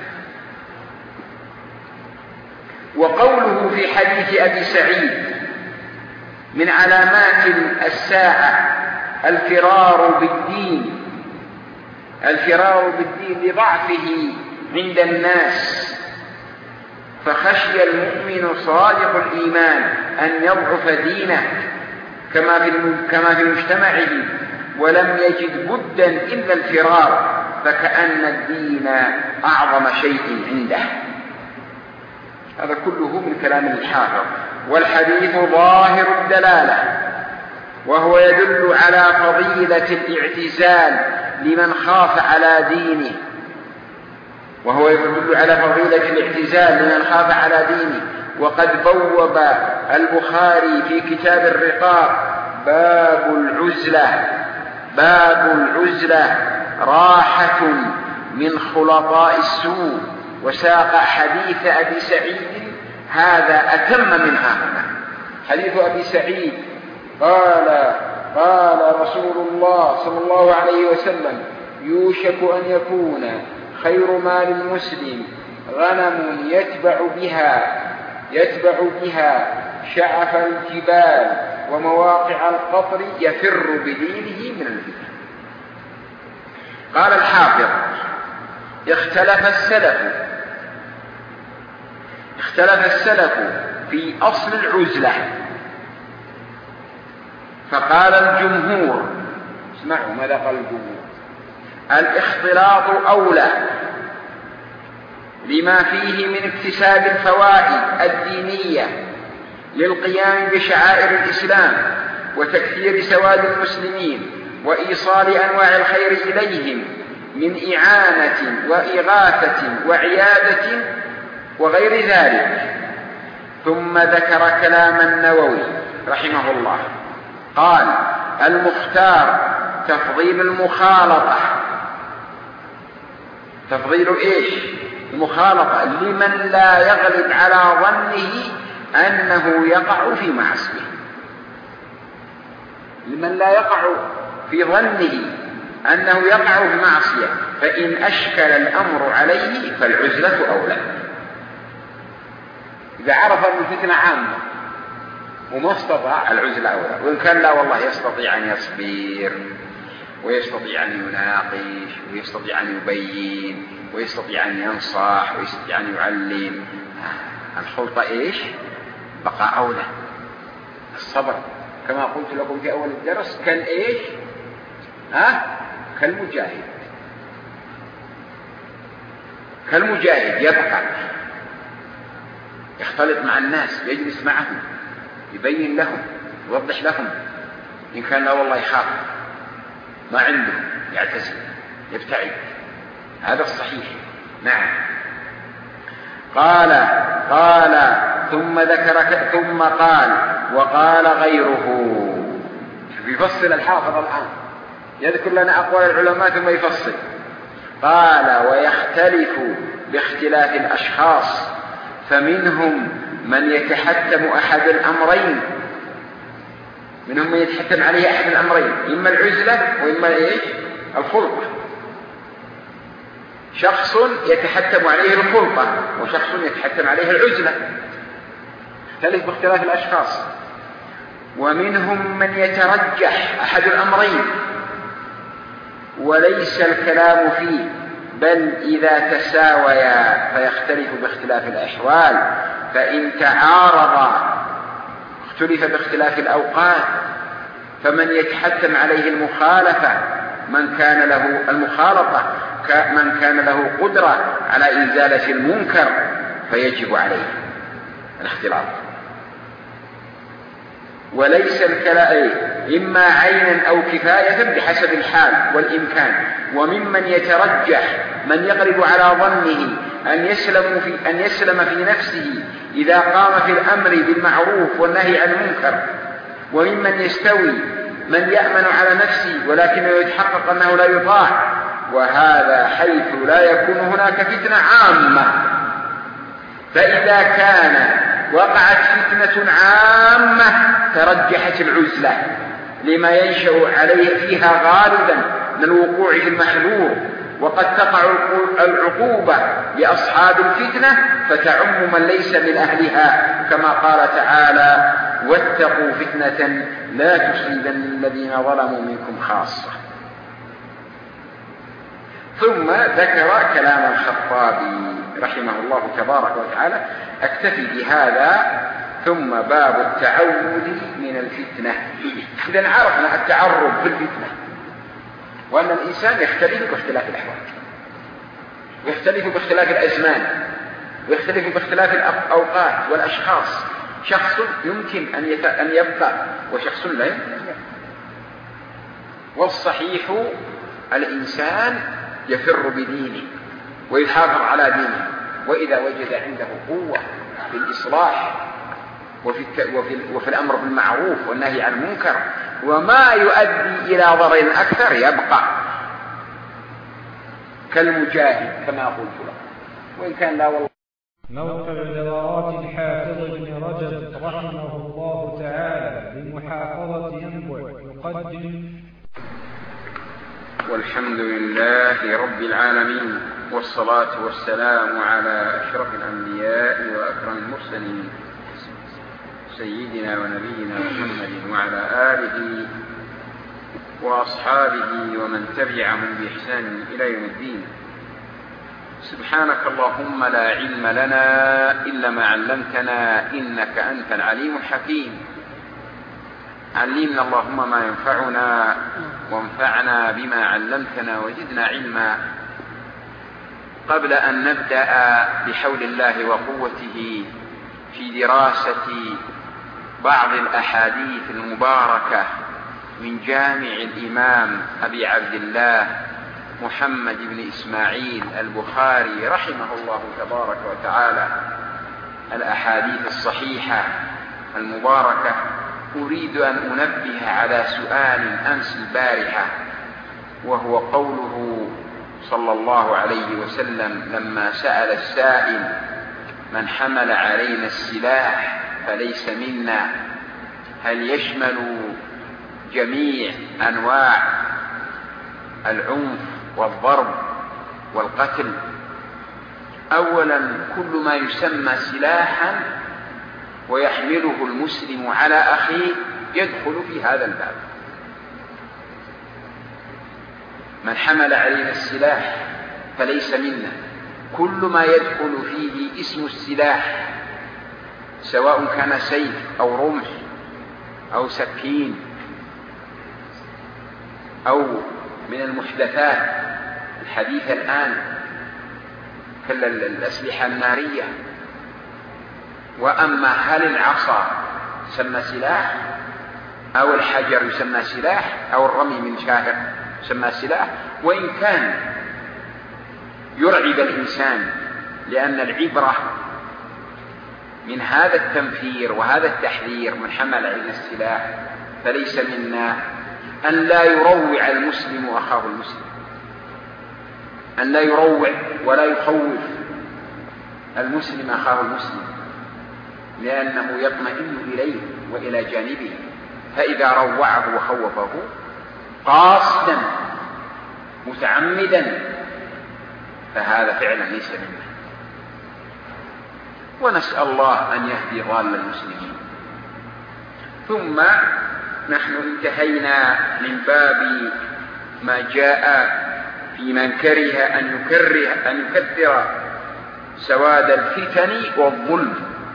وقوله في حديث أبي سعيد من علامات الساعة الفرار بالدين، الفرار بالدين لضعفه عند الناس، فخشي المؤمن صادق الإيمان أن يضعف دينه كما في كما في مجتمعه، ولم يجد بدا إلا الفرار فكأن الدين أعظم شيء عنده. هذا كله من كلام الحافظ. والحديث ظاهر الدلالة، وهو يدل على فضيلة الاعتزال لمن خاف على دينه وهو يدل على فضيلة الاعتزال لمن خاف على دينه. وقد بوب البخاري في كتاب الرقاق باب العزلة باب العزلة راحة من خلطاء السوء، وساق حديث أبي سعيد هذا أتم من هذا. حديث أبي سعيد قال قال رسول الله صلى الله عليه وسلم: يوشك أن يكون خير مال المسلم غنم يتبع بها يتبع بها شعف الجبال ومواقع القطر يفر بدينه من الفتن. قال الحافظ: اختلف السلف اختلف السلف في أصل العزلة، فقال الجمهور، اسمعوا ماذا قال الجمهور: الاختلاط أولى لما فيه من اكتساب الفوائد الدينية للقيام بشعائر الإسلام وتكثير سواد المسلمين وإيصال أنواع الخير إليهم من إعانة وإغاثة وعيادة وغير ذلك. ثم ذكر كلام النووي رحمه الله، قال: المختار تفضيل المخالطة. تفضيل إيش؟ المخالطة لمن لا يغلب على ظنه أنه يقع في معصية، لمن لا يقع في ظنه أنه يقع في معصية، فإن أشكل الأمر عليه فالعزلة أولى. إذا عرف أن الفتنة عامة وما استطاع العزلة أولى، وإن كان لا والله يستطيع أن يصبر ويستطيع أن يناقش ويستطيع أن يبين ويستطيع أن ينصح ويستطيع أن يعلم، الخلطة إيش؟ بقاء أولى. الصبر كما قلت لكم في أول الدرس كان إيش؟ ها؟ كالمجاهد كالمجاهد يبقى يختلط مع الناس، يجلس معهم، يبين لهم، يوضح لهم. إن كان لا والله يخاف ما عنده يعتزل يبتعد، هذا الصحيح. نعم. قال قال ثم ذكر ثم قال وقال غيره. يفصل الحافظ الآن، يذكر لنا أقوال العلماء ثم يفصل. قال: ويختلف باختلاف الأشخاص، فمنهم من يتحتم أحد الأمرين منهم من يتحتم عليه أحد الأمرين، إما العزلة وإما إيش؟ الخلطة. شخص يتحتم عليه الخلطة وشخص يتحتم عليه العزلة، يختلف باختلاف الأشخاص. ومنهم من يترجح أحد الأمرين وليس الكلام فيه، بل إذا تساويا فيختلف باختلاف الأحوال، فإن تعارضا اختلف باختلاف الأوقات. فمن يتحتم عليه المخالفة من كان له المخالطة من كان له قدرة على إزالة المنكر فيجب عليه الاختلاط، وليس الكلام إما عينا أو كفاية بحسب الحال والإمكان. وممن يترجح من يغلب على ظنه أن يسلم في, أن يسلم في نفسه إذا قام في الأمر بالمعروف والنهي عن المنكر. وممن يستوي من يأمن على نفسه ولكنه يتحقق أنه لا يطاع، وهذا حيث لا يكون هناك فتنة عامة. فإذا كان وقعت فتنة عامة ترجحت العزلة لما ينشأ عليه فيها غالبا من الوقوع في المحذور، وقد تقع العقوبة لأصحاب الفتنة فتعم من ليس من أهلها، كما قال تعالى: واتقوا فتنة لا تصيبن الذين ظلموا منكم خاصة. ثم ذكر كلام الخطابي رحمه الله تبارك وتعالى، أكتفي بهذا. ثم باب التعوذ من الفتنة. إذن عرفنا التعرض بالفتنة، وأن الإنسان يختلف باختلاف الأحوال، ويختلف باختلاف الأزمان، ويختلف باختلاف الأوقات والأشخاص. شخص يمكن أن يبقى وشخص لا يمكن أن يبقى. والصحيح الإنسان يفر بدينه ويحافظ على دينه، وإذا وجد عنده قوة في الإصلاح وفي, وفي, وفي الأمر بالمعروف والنهي عن المنكر وما يؤدي إلى ضرر أكثر يبقى كالمجاهد كما قلت له، وإن كان لا والله. موقع دورات الحافظ ابن رجب رحمه الله تعالى بمحافظة ينبع يقدم. والحمد لله رب العالمين، والصلاة والسلام على أشرف الأنبياء وأكرم المرسلين سيدنا ونبينا محمد وعلى آله وأصحابه ومن تبعهم بإحسان إلى يوم الدين. سبحانك اللهم لا علم لنا إلا ما علمتنا إنك أنت العليم الحكيم. علمنا اللهم ما ينفعنا وانفعنا بما علمتنا وزدنا علما. قبل أن نبدأ بحول الله وقوته في دراسة بعض الأحاديث المباركة من جامع الإمام أبي عبد الله محمد بن إسماعيل البخاري رحمه الله تبارك وتعالى الأحاديث الصحيحة المباركة، أريد أن أنبه على سؤال أمس البارحة، وهو قوله صلى الله عليه وسلم لما سأل السائل من حمل علينا السلاح فليس منا، هل يشمل جميع أنواع العنف والضرب والقتل؟ أولا، كل ما يسمى سلاحا ويحمله المسلم على أخيه يدخل في هذا الباب. من حمل علينا السلاح فليس منا، كل ما يدخل فيه اسم السلاح سواء كان سيف أو رمح أو سكين أو من المحدثات الحديثة الآن كالأسلحة النارية. وأما هل العصا يسمى سلاح أو الحجر يسمى سلاح أو الرمي من شاهق يسمى سلاح، وإن كان يرعب الإنسان، لأن العبرة من هذا التنفير وهذا التحذير من حمل علينا السلاح فليس منا أن لا يروع المسلم أخاه المسلم، أن لا يروع ولا يخوف المسلم أخاه المسلم، لأنه يطمئن إليه وإلى جانبه، فإذا روعه وخوفه قاصدا متعمدا فهذا فعلا ليس منا. ونسأل الله أن يهدي ضال المسلمين. ثم نحن انتهينا من باب ما جاء في من كره أن يكره أن يكثر سواد الفتن والظلم.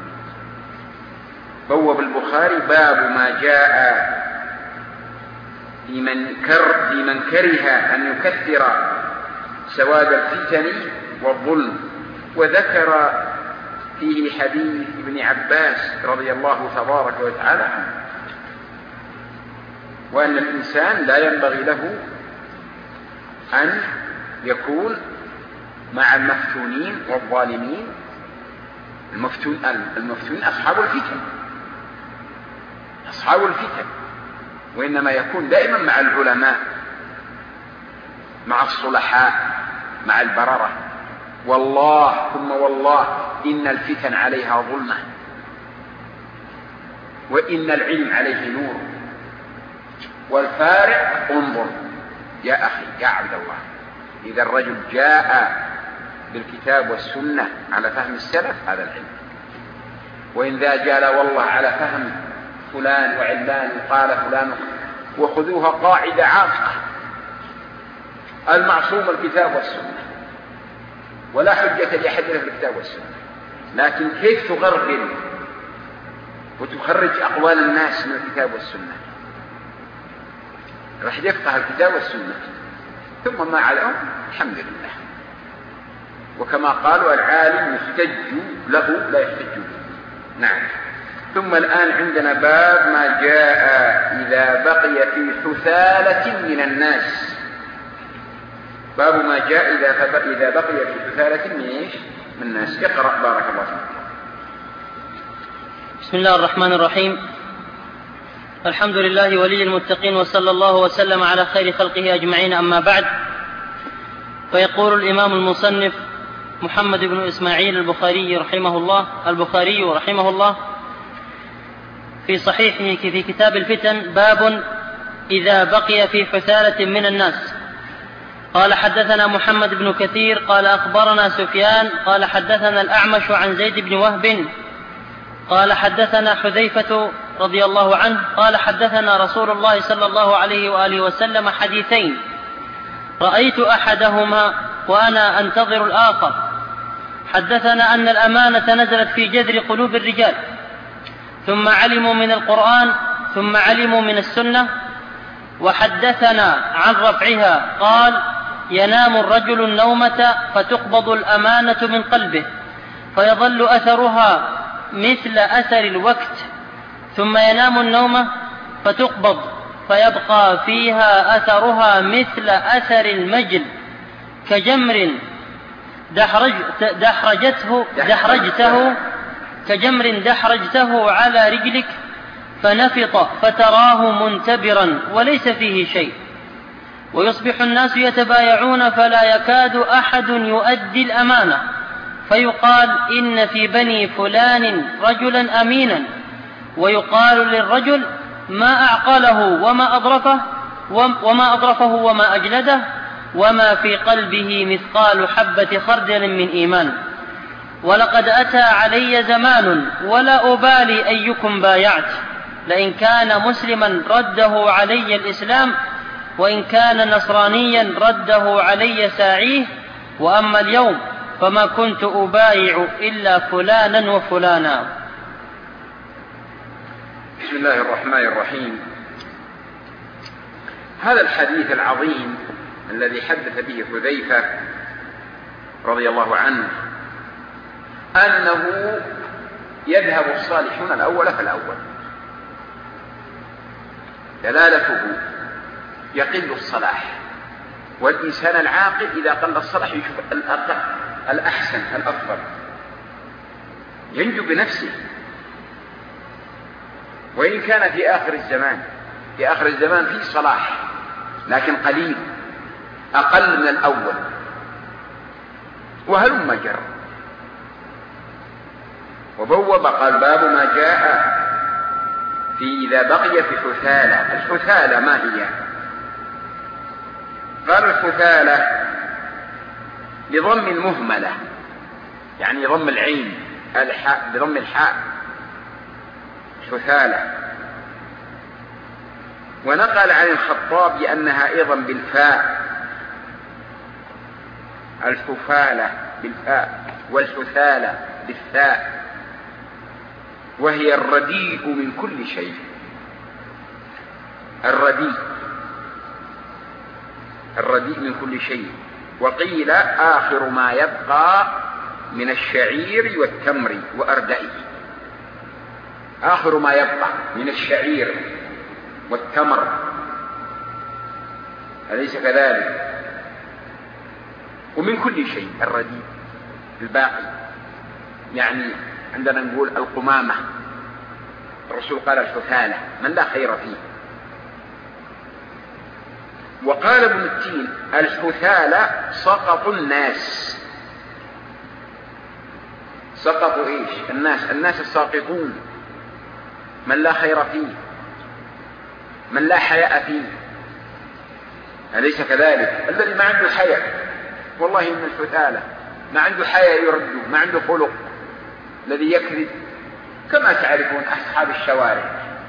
بوب البخاري باب ما جاء في من كر في من كره أن يكثر سواد الفتن والظلم، وذكر فيه حديث ابن عباس رضي الله تبارك وتعالى عنه، وأن الإنسان لا ينبغي له أن يكون مع المفتونين والظالمين. المفتون المفتون أصحاب الفتن أصحاب الفتن وإنما يكون دائما مع العلماء، مع الصلحاء، مع البررة. والله ثم والله إن الفتن عليها ظلمة، وإن العلم عليه نور. والفارق انظر يا أخي يا عبد الله، إذا الرجل جاء بالكتاب والسنة على فهم السلف هذا العلم، وإن ذا جاء والله على فهم فلان وعلان قال فلان، وخذوها قاعدة عاقة، المعصوم الكتاب والسنة، ولا حجة لأحد في الكتاب والسنة. لكن كيف تغربل وتخرج أقوال الناس من الكتاب والسنة؟ راح يفقه الكتاب والسنة ثم ما عليهم الحمد لله. وكما قالوا العالم يحتج له لا يحتج به. نعم. ثم الآن عندنا باب ما جاء إذا بقي في حثالة من الناس. باب ما جاء إذا بقي في حثالة من إيش؟ من الناس. اقرأ بارك الله فيك. بسم الله الرحمن الرحيم. الحمد لله ولي المتقين، وصلى الله وسلم على خير خلقه أجمعين، أما بعد. فيقول الإمام المصنف محمد بن إسماعيل البخاري رحمه الله البخاري رحمه الله في صحيحه في كتاب الفتن: باب إذا بقي في حثالة من الناس. قال: حدثنا محمد بن كثير قال أخبرنا سفيان قال حدثنا الأعمش عن زيد بن وهب قال حدثنا حذيفة رضي الله عنه قال: حدثنا رسول الله صلى الله عليه وآله وسلم حديثين رأيت أحدهما وأنا أنتظر الآخر. حدثنا أن الأمانة نزلت في جذر قلوب الرجال، ثم علموا من القرآن، ثم علموا من السنة. وحدثنا عن رفعها قال: ينام الرجل النومة فتقبض الأمانة من قلبه فيظل أثرها مثل أثر الوقت، ثم ينام النومة فتقبض فيبقى فيها أثرها مثل أثر المجل كجمر دحرج دحرجته, دحرجته كجمر دحرجته على رجلك فنفط فتراه منتبرا وليس فيه شيء. ويصبح الناس يتبايعون فلا يكاد أحد يؤدي الأمانة، فيقال: إن في بني فلان رجلا أمينا، ويقال للرجل: ما أعقله وما أضرفه وما أضرفه وما أجلده، وما في قلبه مثقال حبة خردل من إيمان. ولقد أتى علي زمان ولا أبالي أيكم بايعت، لئن كان مسلما رده علي الإسلام، وإن كان نصرانيا رده علي ساعيه، وأما اليوم فما كنت أبايع إلا فلانا وفلانا. بسم الله الرحمن الرحيم. هذا الحديث العظيم الذي حدث به حذيفة رضي الله عنه أنه يذهب الصالحون الأول فالأول، دلالته يقل الصلاح، والإنسان العاقل إذا قل الصلاح يشوف الأحسن الأفضل، ينجو بنفسه. وإن كان في آخر الزمان في آخر الزمان فيه صلاح لكن قليل، أقل من الأول. وهلم جر. وبوب قال: باب ما جاء في إذا بقي في حثالة. الحثالة ما هي؟ قال: الحثالة بضم المهملة، يعني ضم العين، الحاء بضم الحاء، حثالة. ونقل عن الخطاب أنها أيضا بالفاء، الحثالة بالفاء والحثالة بالثاء، وهي الرديء من كل شيء. الرديء الرديء من كل شيء. وقيل آخر ما يبقى من الشعير والتمر وأردئه، آخر ما يبقى من الشعير والتمر، أليس كذلك؟ ومن كل شيء الرديء الباقي، يعني عندنا نقول القمامة، الرسول قال الحثالة من لا خير فيه. وقال ابن التين: الحثالة سقط الناس. سقطوا ايش؟ الناس الناس الساقطون، من لا خير فيه، من لا حياء فيه، أليس كذلك؟ الذي ما عنده حياء والله من الحثالة، ما عنده حياء يرده، ما عنده خلق، الذي يكذب، كما تعرفون أصحاب الشوارع،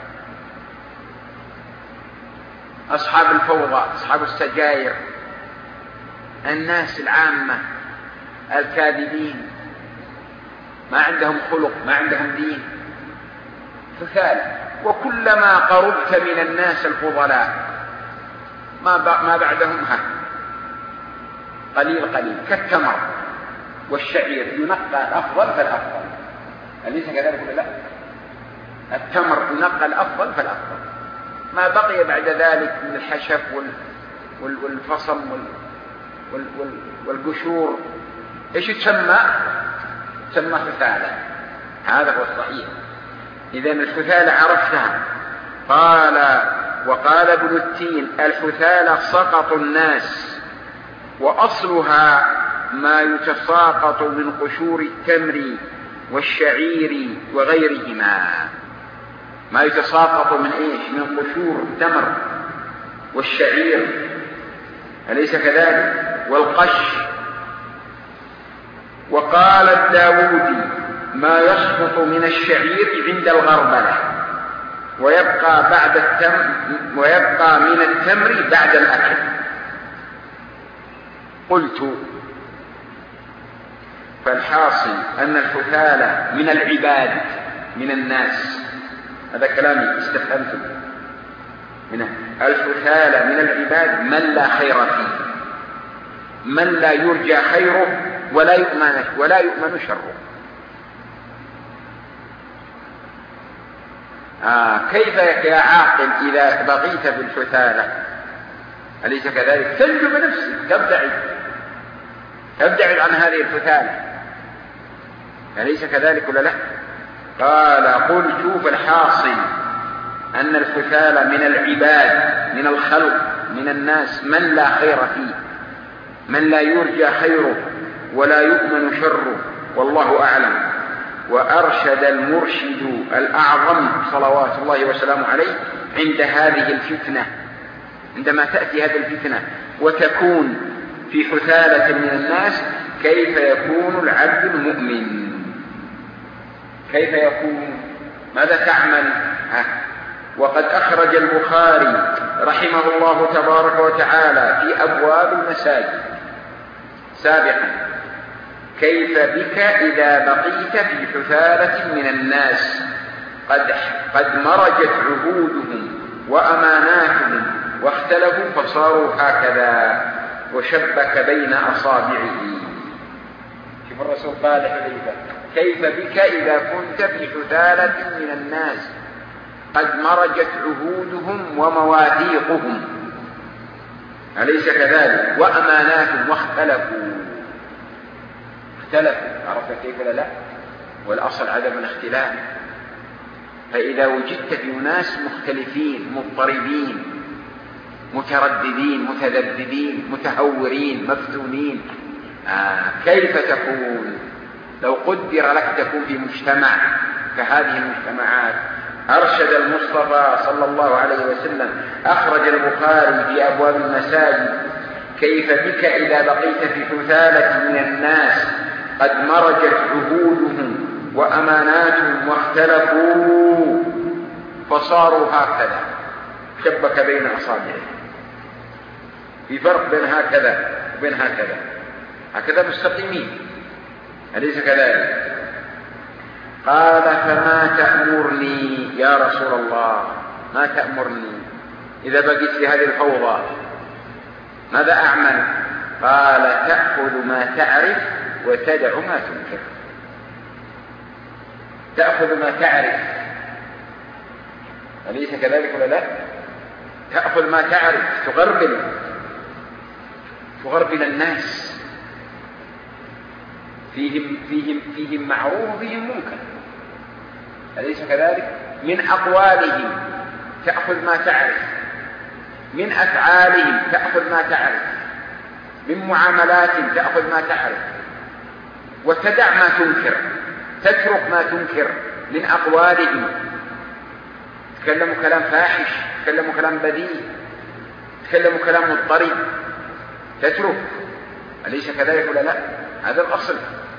أصحاب الفوضى، أصحاب السجائر، الناس العامة الكاذبين، ما عندهم خلق، ما عندهم دين، حثالة. وكلما قربت من الناس الفضلاء ما ما بعدهم ها قليل قليل كالتمر والشعير، ينقى الأفضل فالأفضل، أليس كذلك ولا لا؟ التمر ينقى الأفضل فالأفضل، ما بقي بعد ذلك من الحشف والفصم والقشور ايش تسمى؟ تسمى حثالة. هذا هو الصحيح. إذن الحثالة عرفتها. قال وقال ابن التين: الحثالة سقط الناس، وأصلها ما يتساقط من قشور التمر والشعير وغيرهما. ما يتساقط من ايش؟ من قشور التمر والشعير، أليس كذلك؟ والقش. وقال الداودي: ما يسقط من الشعير عند الغربلة، ويبقى بعد التمر ويبقى من التمر بعد الأكل. قلت: فالحاصل أن الحثالة من العباد من الناس. هذا كلامي استفهمتم منه. الحثالة من العباد من لا خير فيه، من لا يرجى خيره ولا يؤمن ولا يؤمن شره. آه كيف يا عاقل إذا بقيت بالحثالة؟ أليس كذلك؟ تنجو بنفسك، تبتعد تبتعد عن هذه الحثالة، أليس كذلك ولا لا؟ قال: قلت: فالحاصل أن الحثالة من العباد من الخلق من الناس من لا خير فيه، من لا يرجى خيره ولا يؤمن شره، والله أعلم. وأرشد المرشد الأعظم صلوات الله وسلامه عليه عند هذه الفتنة، عندما تأتي هذه الفتنة وتكون في حثالة من الناس، كيف يكون العبد المؤمن؟ كيف يكون؟ ماذا تعمل؟ وقد أخرج البخاري رحمه الله تبارك وتعالى في أبواب المساجد سابقا: كيف بك إذا بقيت في حثالة من الناس قد, قد مرجت عهودهم وأماناتهم واختلفوا فصاروا هكذا، وشبك بين أصابعه. شوف الرسول قال حذيفة: كيف بك إذا كنت في حثالة من الناس قد مرجت عهودهم ومواثيقهم، أليس كذلك؟ وأماناتهم واختلفوا اختلفوا عرفت كيف لا لا؟ والأصل عدم الاختلاف. فإذا وجدت في ناس مختلفين مضطربين مترددين متذبذبين متهورين مفتونين، آه كيف تكون؟ لو قدر لك تكون في مجتمع كهذه المجتمعات. أرشد المصطفى صلى الله عليه وسلم، أخرج البخاري في أبواب المساجد: كيف بك إذا بقيت في حثالة من الناس قد مرجت عهودهم وأماناتهم واختلفوا فصاروا هكذا، شبك بين أصابعه. في فرق بين هكذا وبين هكذا، هكذا مستقيمين، أليس كذلك؟ قال: فما تأمرني يا رسول الله؟ ما تأمرني إذا بقيت في هذه الفوضى؟ ماذا أعمل؟ قال: تأخذ ما تعرف وتدع ما تنكر. تأخذ ما تعرف، أليس كذلك ولا لا؟ تأخذ ما تعرف، تغربل تغربل الناس، فيهم فيهم فيهم معروف وفيهم منكر، أليس كذلك؟ من أقوالهم تأخذ ما تعرف، من أفعالهم تأخذ ما تعرف، من معاملاتهم تأخذ ما تعرف، وتدع ما تنكر، تترك ما تنكر من أقوالهم. تكلموا كلام فاحش، تكلموا كلام بذيء، تكلموا كلام مضطرب، تترك، أليس كذلك ولا لا؟ هذا الأصل.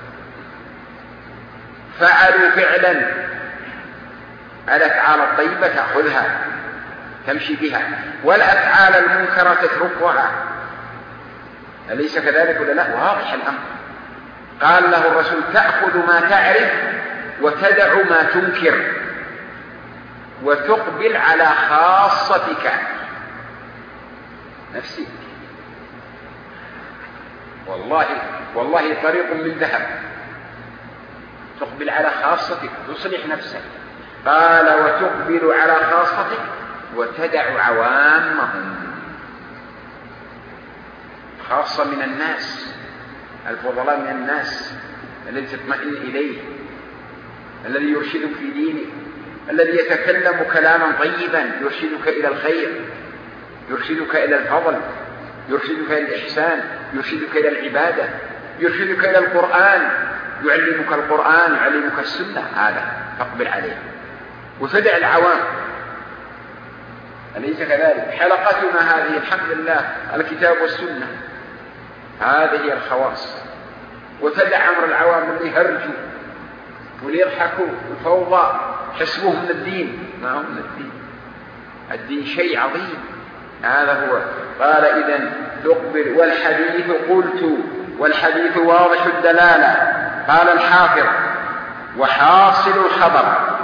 فعلوا فعلا، الأفعال الطيبة تأخذها تمشي بها، والأفعال المنكرة تتركها، أليس كذلك ولا لا؟ واضح الأمر. قال له الرسول: تأخذ ما تعرف وتدع ما تنكر، وتقبل على خاصتك نفسك. والله والله طريق من ذهب، تقبل على خاصتك تصلح نفسك. قال وتقبل على خاصتك وتدع عوامهم. خاصة من الناس، الفضلاء من الناس، الذي تطمئن إليه، الذي يرشدك في دينك، الذي يتكلم كلاما طيبا يرشدك إلى الخير، يرشدك إلى الفضل، يرشدك إلى الإحسان، يرشدك إلى العبادة، يرشدك إلى القرآن، يعلمك القرآن، يعلمك السنة. هذا فاقبل عليه وتدع العوام. أليس كذلك؟ حلقتنا هذه الحمد لله الكتاب والسنة، هذه هي الخواص. وتدع أمر العوام اللي يهرجوا واللي يضحكوا الفوضى، حسبهم من الدين، ما هم من الدين. الدين شيء عظيم، هذا هو. قال إذن تقبل. والحديث قلت والحديث واضح الدلالة. قال الحافظ وحاصل الخبر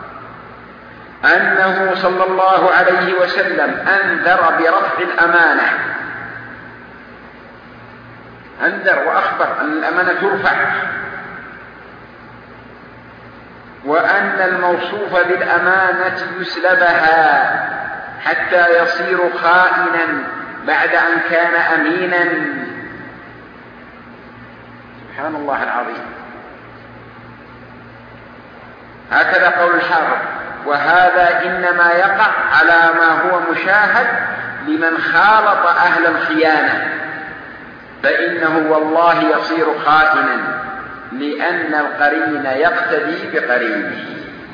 أنه صلى الله عليه وسلم أنذر برفع الأمانة، أنذر وأخبر أن الأمانة ترفع، وأن الموصوف بالأمانة يسلبها حتى يصير خائنا بعد أن كان أمينا. سبحان الله العظيم. هكذا قول الحافظ. وهذا إنما يقع على ما هو مشاهد لمن خالط أهل الخيانة، فإنه والله يصير خائنا لأن القرين يقتدي بقرينه.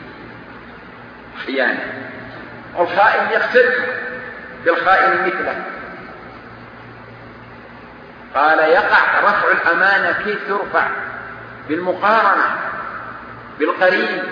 خيانة، الخائن يقتدي بالخائن مثله. قال يقع رفع الأمانة. كيف ترفع؟ بالمقارنة بالقرين،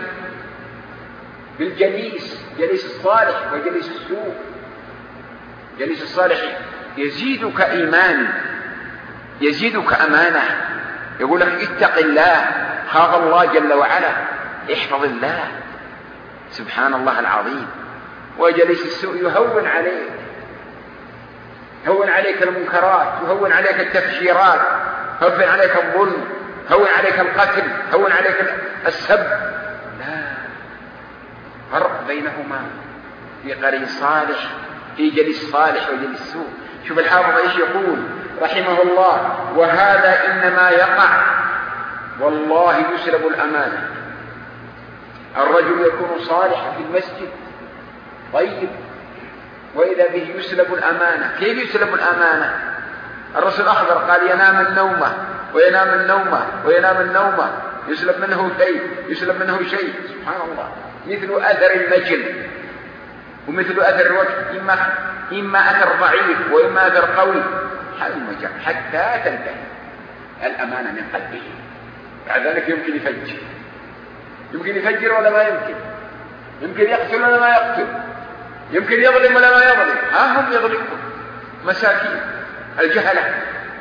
بالجليس، جليس الصالح وجليس السوء. جليس الصالح يزيدك إيمان، يزيدك أمانة، يقول لك اتق الله، خاف الله جل وعلا، احفظ الله. سبحان الله العظيم. وجليس السوء يهون عليك، يهون عليك المنكرات، يهون عليك التفجيرات، يهون عليك الظلم، يهون عليك القتل، يهون عليك السب. لا فرق بينهما في قرين صالح، في جليس صالح وجليس سوء. شوف الحافظ ايش يقول رحمه الله. وهذا إنما يقع، والله يسلب الأمانة. الرجل يكون صالحا في المسجد طيب، وإذا به يسلب الأمانة. كيف يسلب الأمانة؟ الرسول أخبر قال ينام النومة وينام النومة وينام النومة، يسلب منه شيء، يسلب منه شيء. سبحان الله. مثل أثر المجل ومثل أثر الوجه، إما, إما أثر ضعيف وإما أثر قوي، حتى تنتهي الأمانة من قلبه. بعد ذلك يمكن يفجر، يمكن يفجر ولا ما يمكن، يمكن يقتل ولا ما يقتل، يمكن يظلم ولا ما يظلم. ها هم يظلمون مساكين الجهلة.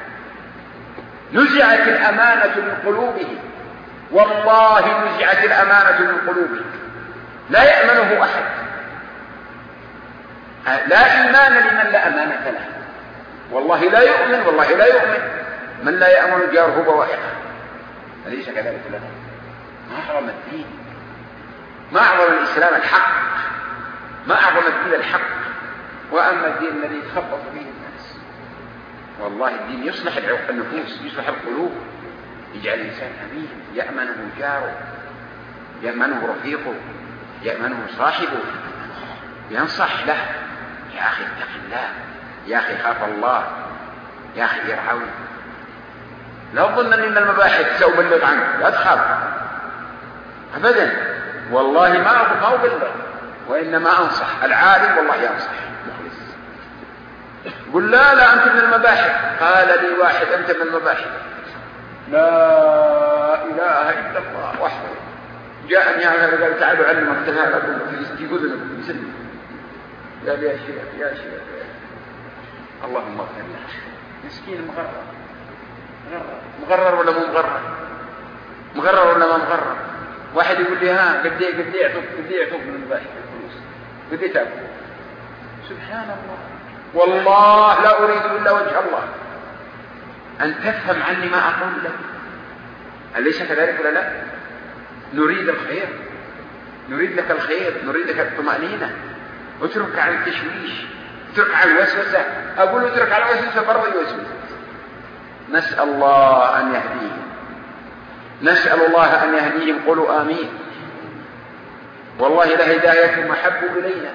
نزعت الأمانة من قلوبهم، والله نزعت الأمانة من قلوبهم، لا يأمنه أحد. لا إيمان لمن لا أمانة له، والله لا يؤمن، والله لا يؤمن من لا يأمن جاره بوائقه. أليس كذلك لنا؟ ما أعظم الدين، ما أعظم الإسلام الحق، ما أعظم الدين الحق. وأما الدين الذي يتخبط فيه الناس، والله الدين يصلح النفوس، يصلح القلوب، يجعل الإنسان أمين، يأمنه جاره، يأمنه رفيقه، يأمنه صاحبه، ينصح له يا أخي اتق الله، يا أخي خاف الله، يا أخي ارعوي. لا تظن أن المباحث سأبلغ عنه، لا تخاف أبدا، والله ما ما أبلغ، وإنما أنصح. العالم والله ينصح مخلص. قل لا لا أنت من المباحث. قال لي واحد أنت من المباحث، لا إله إلا الله وحده. جاءني هذا قال تعالوا علمك هذا في أذنك بسلم. قال يا شيخ يا شيخ اللهم اغفر له. مسكين مغرر، مغرر ولا مو مغرر؟ مغرر ولا ما مغرر؟ واحد يقول لي ها قد ايه قد ايه اعطوك قد ايه اعطوك من الباحث الفلوس، قد ايه تاكل؟ سبحان الله، والله لا اريد الا وجه الله، أن تفهم عني ما أقول لك، أليس كذلك ولا لا؟ نريد الخير، نريد لك الخير، نريد لك الطمأنينة. اترك عن التشويش، اترك عن الوسوسة. أقول اترك عن الوسوسة برضه يوسوس. نسأل الله أن يهديهم، نسأل الله أن يهديهم. قولوا آمين. والله لهدايتهم أحب إلينا.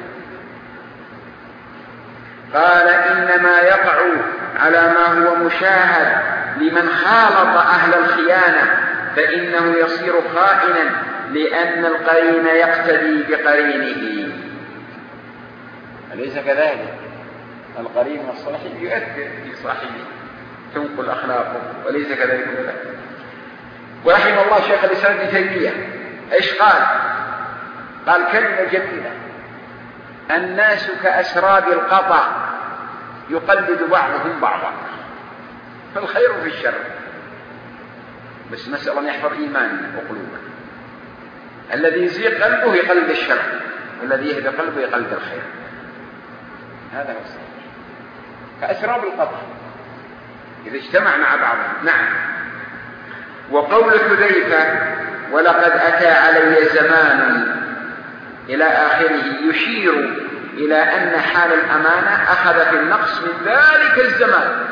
قال إنما يقع على ما هو مشاهد لمن خالط أهل الخيانة فإنه يصير خائنا لأن القرين يقتدي بقرينه. أليس كذلك؟ القرين الصالح يؤثر في صاحبه، تنقل أخلاقه، وليس كذلك ولا. ورحم الله شيخ الإسلام ابن تيمية إيش قال؟ قال كلمة جميلة: الناس كأسراب القطع يقلد بعضهم بعضا، فالخير في الشر. بس نسأل أن يحفظ إيماننا وقلوبنا. الذي يزيغ قلبه يقلد الشر، والذي يهدى قلبه يقلد الخير. هذا هو الصحيح. كأسراب القطع إذا اجتمع مع بعضهم. نعم. وقول حذيفة: ولقد أتى علي زمان إلى آخره، يشير إلى أن حال الأمانة أخذ في النقص من ذلك الزمان.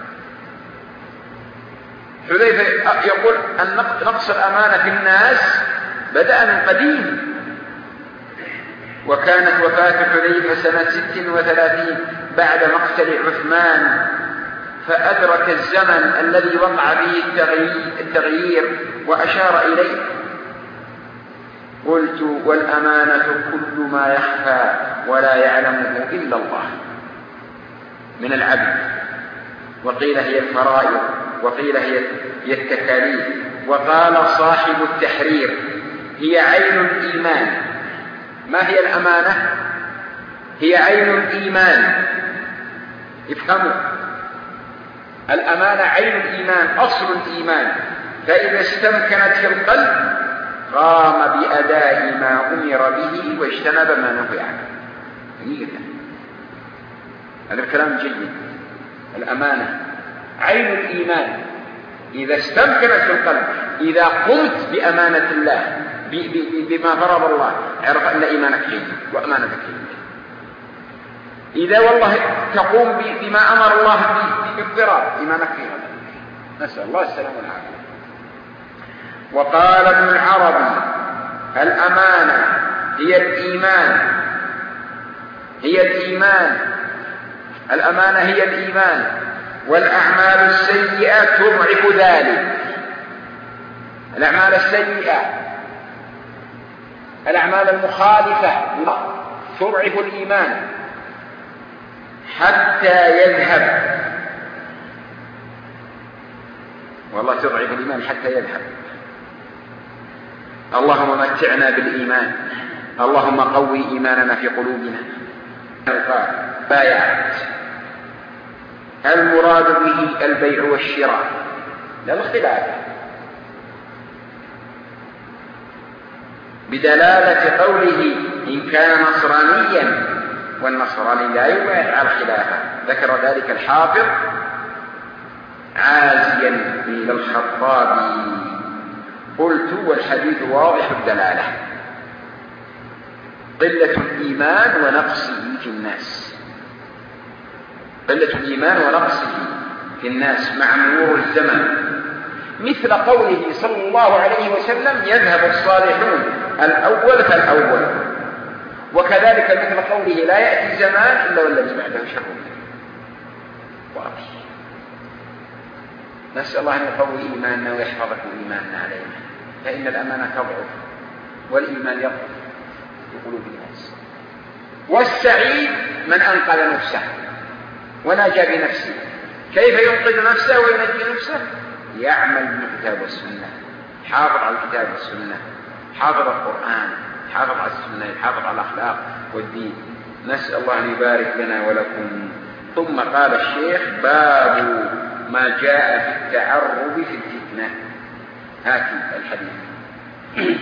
حذيفة يقول أن نقص الأمانة في الناس بدأ من قديم، وكانت وفاة حذيفة سنة ست وثلاثين بعد مقتل عثمان، فأدرك الزمن الذي وقع فيه التغيير وأشار إليه. قلت: والأمانة كل ما يخفى ولا يعلمه إلا الله من العبد. وقيل هي الفرائض، وقيل هي التكاليف. وقال صاحب التحرير: هي عين الإيمان. ما هي الأمانة؟ هي عين الإيمان. افهموا، الأمانة عين الإيمان، أصل الإيمان. فإذا استمكنت في القلب قام بأداء ما أمر به واجتنب ما نهي عنه. جميل، هذا الكلام جيد. الأمانة عين الإيمان إذا استمكنت في القلب، إذا قمت بأمانة الله بما فرض الله، عرف أن إيمانك جيد وأمانتك جيد. إذا والله تقوم بما أمر الله باضطرار، إيمانك جيد. نسأل الله السلامة والعافية. وقال ابن العربي: الأمانة هي الإيمان، هي الإيمان. الأمانة هي الإيمان، والأعمال السيئة تضعف ذلك. الأعمال السيئة، الأعمال المخالفة تضعف الإيمان حتى يذهب. والله تضعف الإيمان حتى يذهب. اللهم متعنا بالإيمان، اللهم قوي إيماننا في قلوبنا. بايعت المراد به البيع والشراء لا الاختلاف، بدلالة قوله: إن كان نصرانيا، والنصراني لا يبايع على الخلافة. ذكر ذلك الحافظ عازيا إلى الخطابي. قلت: والحديث واضح الدلالة. قلة الإيمان ونقصه في الناس، قلة الإيمان ونقصه في الناس مع مرور الزمن، مثل قوله صلى الله عليه وسلم: يذهب الصالحون الأول فالأول. وكذلك مثل قوله: لا يأتي زمان إلا والذي بعده شر. واضح. نسأل الله أن يقوي إيماننا ويحفظكم إيماننا علينا، فإن الأمانة تضعف والإيمان يضعف في قلوب الناس. والسعيد من أنقذ نفسه ونجا بنفسه. كيف ينقذ نفسه وينجي نفسه؟ يعمل بالكتاب والسنة، حافظ على الكتاب والسنة، حافظ القرآن، حافظ على السنة، حافظ على الأخلاق والدين. نسأل الله أن يبارك لنا ولكم. ثم قال الشيخ: باب ما جاء في التعرب في الفتنة. هاتي الحديث.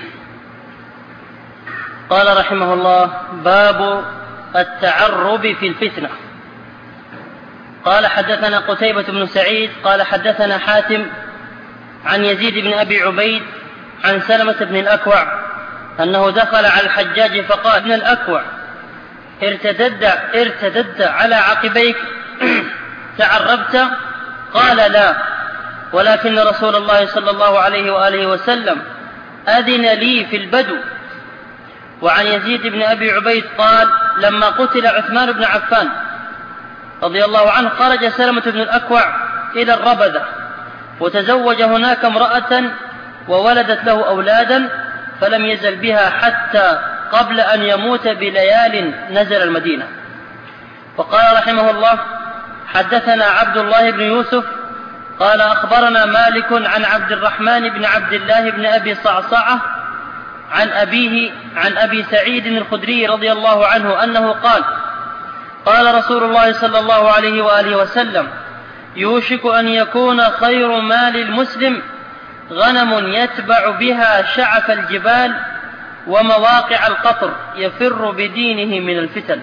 قال رحمه الله: باب التعرب في الفتنة. قال حدثنا قتيبة بن سعيد قال حدثنا حاتم عن يزيد بن أبي عبيد عن سلمة بن الأكوع أنه دخل على الحجاج فقال: ابن الأكوع، ارتدد, ارتدد على عقبيك تعربت؟ قال: لا، ولكن رسول الله صلى الله عليه وآله وسلم أذن لي في البدو. وعن يزيد بن أبي عبيد قال: لما قتل عثمان بن عفان رضي الله عنه خرج سلمة بن الأكوع إلى الربذة وتزوج هناك امرأة وولدت له أولادا، فلم يزل بها حتى قبل أن يموت بليال نزل المدينة. وقال رحمه الله: حدثنا عبد الله بن يوسف قال أخبرنا مالك عن عبد الرحمن بن عبد الله بن أبي صعصعة عن أبيه عن أبي سعيد الخدري رضي الله عنه أنه قال: قال رسول الله صلى الله عليه وآله وسلم: يوشك أن يكون خير مال المسلم غنم يتبع بها شعف الجبال ومواقع القطر يفر بدينه من الفتن.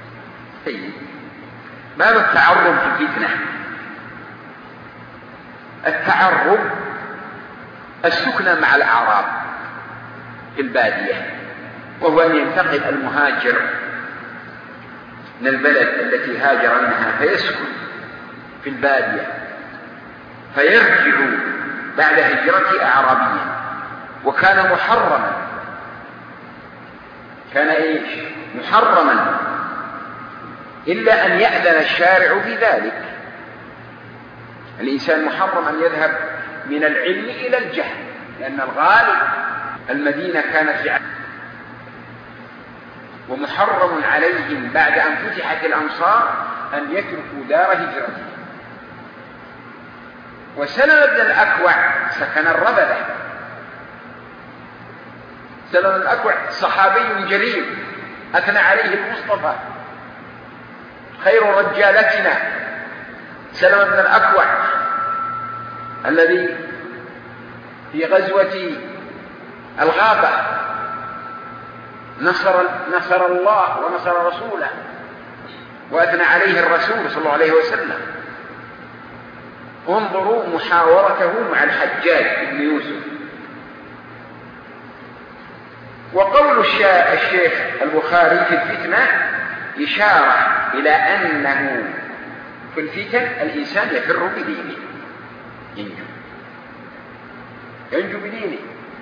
باب التعرب في الفتنة. التعرب السكنى مع الأعراب في البادية، وهو أن ينتقل المهاجر من البلد التي هاجر منها فيسكن في البادية فيرجع بعد هجرته أعرابيا، وكان محرما، كان إيش؟ محرما، إلا أن يأذن الشارع في ذلك. الإنسان محرم أن يذهب من العلم إلى الجهل، لأن الغالب المدينة كانت في عالم، ومحرم عليهم بعد أن فتحت الأمصار أن يتركوا دار هجرتهم. وسلمة بن الأكوع سكن الربذة. سلمة بن الأكوع صحابي جليل أثنى عليه المصطفى: خير رجالتنا سلمة بن الأكوع، الذي في غزوة الغابة نصر, نصر الله ونصر رسوله وأثنى عليه الرسول صلى الله عليه وسلم. انظروا محاورته مع الحجاج بن يوسف. وقول الشيخ البخاري في الفتنة إشارة إلى أنه في الفتن الإنسان يفر بدينه، ينجو ينجو بدينه،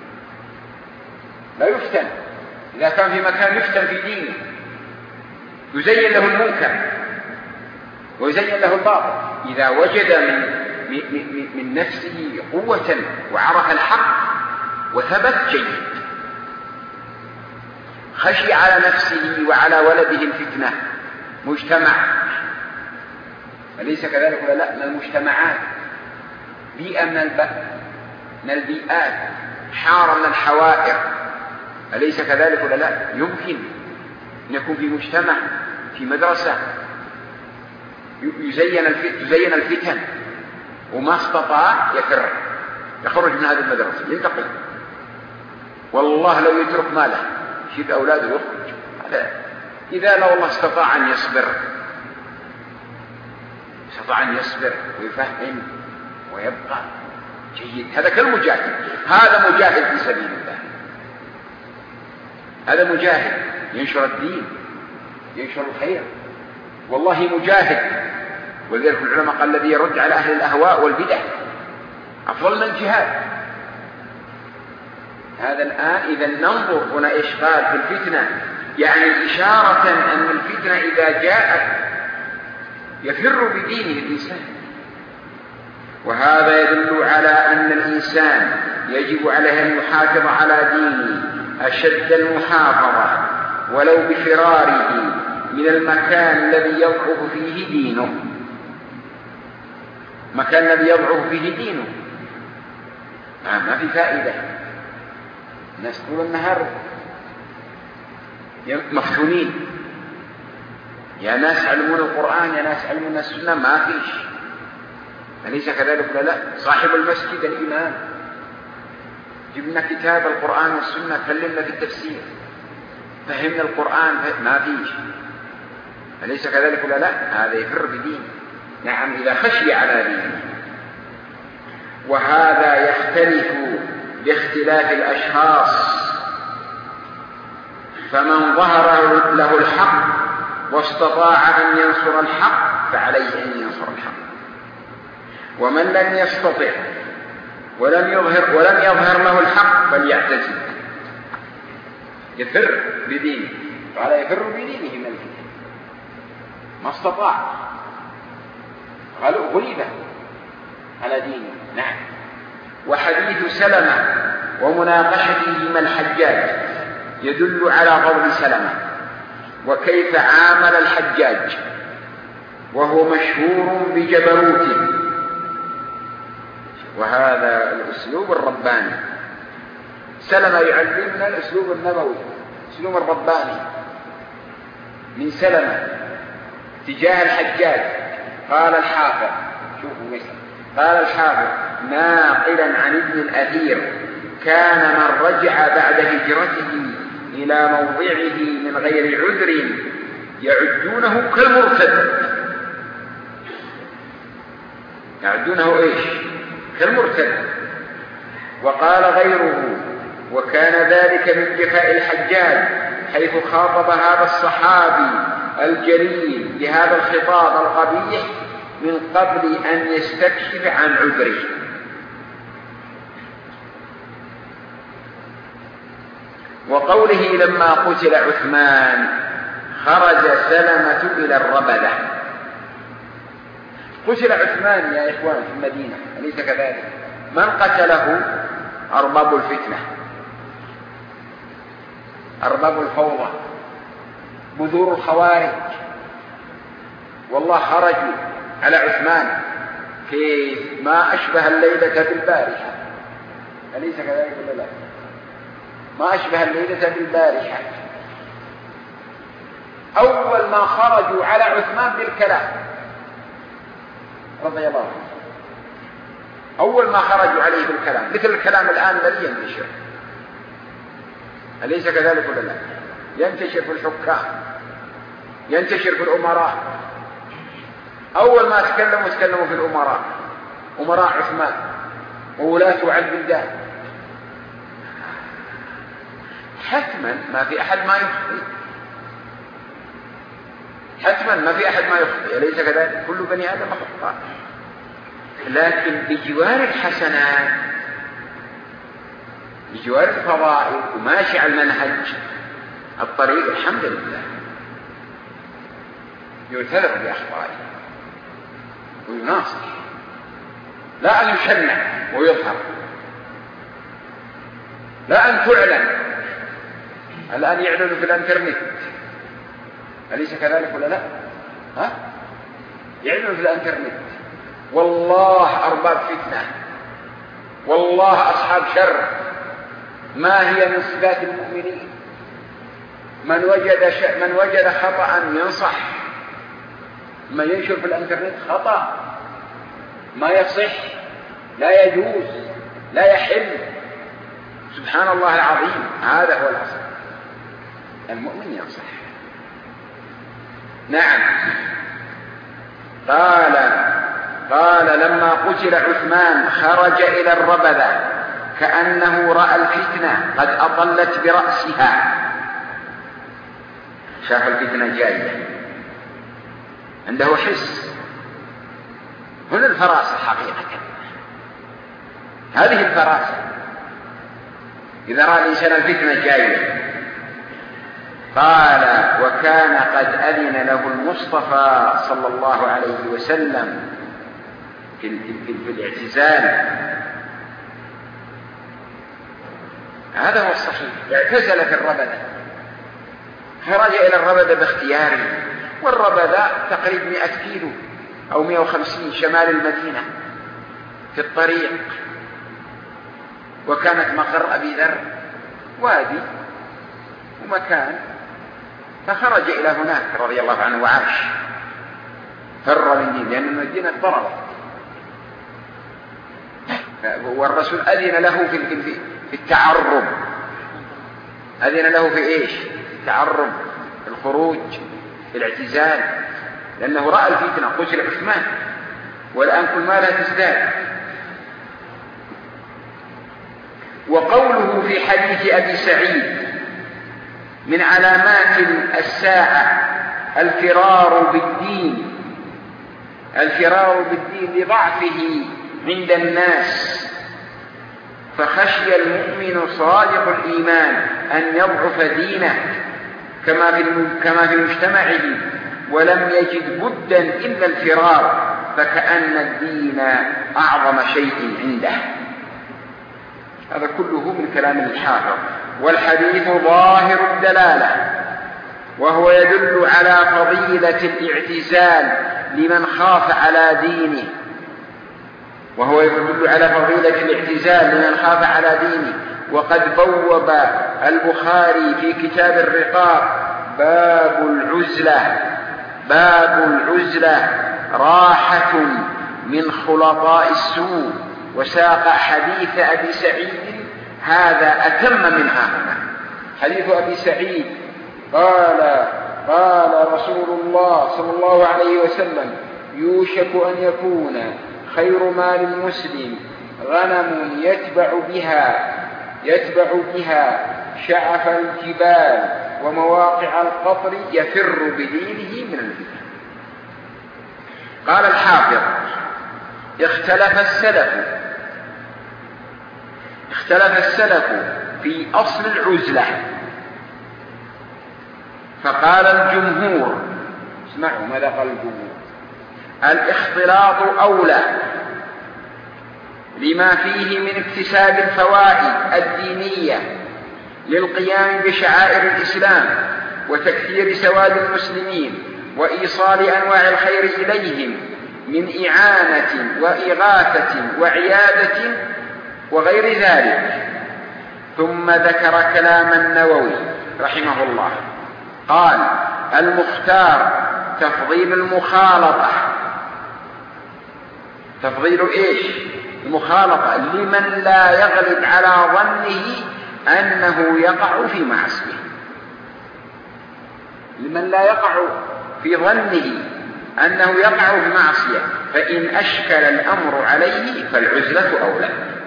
لا يفتن. إذا كان في مكان يفتن في دينه يزين له المنكر ويزين له الباطل، إذا وجد من من من نفسه قوة وعرف الحق وثبت جيد. خشي على نفسه وعلى ولده الفتنة. مجتمع، أليس كذلك ولا لا؟ من المجتمعات، بيئة من من البيئات، حارة من الحوائر، أليس كذلك ولا لا؟ يمكن أن يكون في مجتمع، في مدرسة يزين تزين الفتن وما استطاع يفر، يخرج من هذه المدرسة، ينتقل. والله لو يترك ماله يشيب أولاده ويخرج. هذا إذا لو الله استطاع أن يصبر، استطاع أن يصبر ويفهم ويبقى جيد. هذا كالمجاهد، هذا مجاهد في سبيل الله، هذا مجاهد ينشر الدين، ينشر الخير، والله مجاهد. ولذلك العلماء قال: الذي يرد على أهل الأهواء والبدع أفضل من الجهاد. هذا الآن إذا ننظر هنا إشغال في الفتنة، يعني إشارة أن الفتنة إذا جاءت يفر بدينه الإنسان. وهذا يدل على أن الإنسان يجب عليه أن يحافظ على دينه أشد المحافظة ولو بفراره من المكان الذي يضعف فيه دينه. مكان الذي يضعف فيه دينه ما في فائدة. الناس طول النهار مفتونين، يا ناس علمون القرآن، يا ناس علمون السنة، ما فيش. أليس كذلك ولا لا؟ صاحب المسجد الإمام جبنا كتاب القرآن والسنة، كلمنا في التفسير، فهمنا القرآن، ما فيش. أليس كذلك ولا لا؟ هذا يفر بدين. نعم إذا خشي على دينه. وهذا يختلف باختلاف الأشخاص، فمن ظهر له الحق واستطاع أن ينصر الحق فعليه أن ينصر الحق، ومن لم يستطع ولم يظهر ولم يظهر له الحق فليعتزل، يفر بدينه، قال يفر بدينه من الفتن ما استطاع، قال غلب على دينه. نعم. وحديث سلمة ومناقشته مع الحجاج يدل على فضل سلمة وكيف عامل الحجاج، وهو مشهور بجبروته، وهذا الأسلوب الرباني. سلمة يعلمنا الأسلوب النبوي، الأسلوب الرباني من سلمة تجاه الحجاج. قال الحافظ، شوفوا مثل قال الحافظ ناقلا عن ابن الأثير: كان من رجع بعد هجرته إلى موضعه من غير عذر يعدونه كالمرتد. يعدونه إيش؟ كالمرتد. وقال غيره: وكان ذلك من جفاء الحجاج حيث خاطب هذا الصحابي الجليل بهذا الخطاب القبيح من قبل أن يستكشف عن عذره. وقوله لما قتل عثمان خرج سلمة إلى الربذة. قتل عثمان يا إخوان في المدينة، أليس كذلك؟ من قتله؟ أرباب الفتنة، أرباب الفوضى، بذور الخوارج. والله خرجوا على عثمان في ما أشبه الليلة بالبارحة، أليس كذلك ولا لا؟ ما أشبه الليلة بالبارحة. أول ما خرجوا على عثمان بالكلام رضي الله عنه، أول ما خرجوا عليه بالكلام، مثل الكلام الآن الذي ينتشر، أليس كذلك ولا لا؟ ينتشر في الحكام، ينتشر في الأمراء. أول ما تكلموا تكلموا في الأمراء، أمراء عثمان وولاة على البلدان. حتما ما في أحد ما يخطئ، حتما ما في أحد ما يخطئ، أليس كذلك؟ كل بني آدم خطاء، لكن بجوار الحسنات، بجوار الفضائل وماشي على المنهج الطريق الحمد لله يعتذر بأخطائه ويناصر، لا أن يشنع ويظهر، لا أن تعلن. الآن يعلنوا في الانترنت، أليس كذلك ولا لا؟ ها؟ يعلنوا في الانترنت. والله أرباب فتنة، والله أصحاب شر. ما هي من صفات المؤمنين؟ من وجد ش... من وجد خطأ ينصح، ما ينشر في الانترنت خطأ ما يصح، لا يجوز، لا يحل. سبحان الله العظيم، هذا هو الأصل. المؤمن ينصح. نعم. قال قال لما قتل عثمان خرج إلى الربذة كأنه رأى الفتنة قد أطلت برأسها. شاف الفتنة جاية، عنده حس. هنا الفراسة حقيقة، هذه الفراسة. إذا رأى الإنسان الفتنة جاية. قال وكان قد أذن له المصطفى صلى الله عليه وسلم في, في, في الاعتزال. هذا هو الصحيح. اعتزل في الربذة، خرج إلى الربذة باختياره. والربذة تقريبا مئة كيلو أو مئة وخمسين شمال المدينة في الطريق، وكانت مقر أبي ذر وادي ومكان، فخرج إلى هناك رضي الله عنه وعاش. فر من دين، لأن المدينة ضربت، والرسول أذن له في في التعرب. أذن له في إيش؟ التعرب، الخروج، الاعتزال، لأنه رأى الفتنة. قتل عثمان والآن كل ما لا تزداد. وقوله في حديث أبي سعيد: من علامات الساعة الفرار بالدين، الفرار بالدين لضعفه عند الناس، فخشي المؤمن صادق الإيمان أن يضعف دينه كما في كما في مجتمعه، ولم يجد بدا إلا الفرار، فكأن الدين أعظم شيء عنده. هذا كله من كلام الحافظ. والحديث ظاهر الدلالة، وهو يدل على فضيلة الاعتزال لمن خاف على دينه، وهو يدل على فضيلة الاعتزال لمن خاف على دينه. وقد بوب البخاري في كتاب الرقاق باب العزلة، باب العزلة راحة من خلطاء السوء، وساق حديث أبي سعيد هذا أتم من هذا. حديث أبي سعيد قال قال رسول الله صلى الله عليه وسلم: يوشك أن يكون خير مال المسلم غنم يتبع بها يتبع بها شعف الجبال ومواقع القطر يفر بدينه من الفتن. قال الحافظ: اختلف السلف اختلف السلف في أصل العزلة، فقال الجمهور، اسمعوا ماذا قال الجمهور: الاختلاط أولى لما فيه من اكتساب الفوائد الدينية للقيام بشعائر الإسلام وتكثير سواد المسلمين وإيصال أنواع الخير إليهم من إعانة وإغاثة وعيادة وغير ذلك. ثم ذكر كلام النووي رحمه الله، قال: المختار تفضيل المخالطة. تفضيل إيش؟ المخالطة لمن لا يغلب على ظنه أنه يقع في معصية، لمن لا يقع في ظنه أنه يقع في معصية، فإن أشكل الأمر عليه فالعزلة أولى.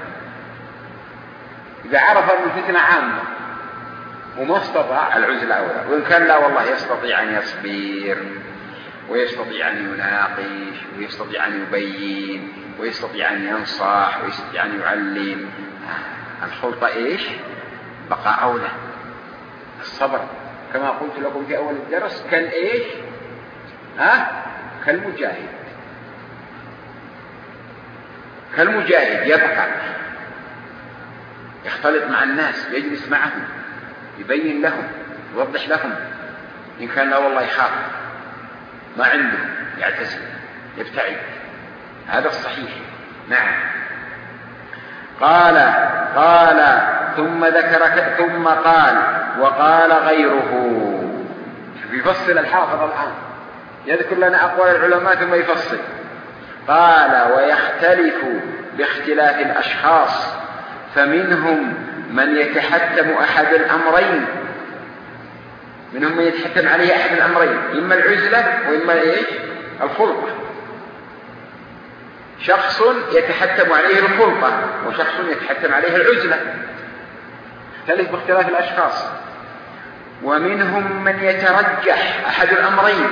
إذا عرف أن الفتنة عامة وما استطاع العزلة أولى، وإن كان لا والله يستطيع أن يصبر ويستطيع أن يناقش ويستطيع أن يبين ويستطيع أن ينصح ويستطيع أن يعلم، الخلطة إيش؟ بقاء أولى. الصبر كما قلت لكم في أول الدرس كان إيش؟ ها؟ كالمجاهد، كالمجاهد يبقى يختلط مع الناس، يجلس معهم، يبين لهم، يوضح لهم. إن كان لا والله يخاف ما عنده يعتزل يبتعد، هذا الصحيح. نعم. قال قال ثم ذكر ثم قال: وقال غيره. يفصل الحافظ الآن، يذكر لنا أقوال العلماء ثم يفصل. قال: ويختلف باختلاف الأشخاص، فمنهم من يتحتم أحد الأمرين، منهم من يتحتم عليه أحد الأمرين، إما العزلة وإما إيش؟ الخلطة. شخص يتحتم عليه الخلطة وشخص يتحتم عليه العزلة، يختلف باختلاف الأشخاص. ومنهم من يترجح أحد الأمرين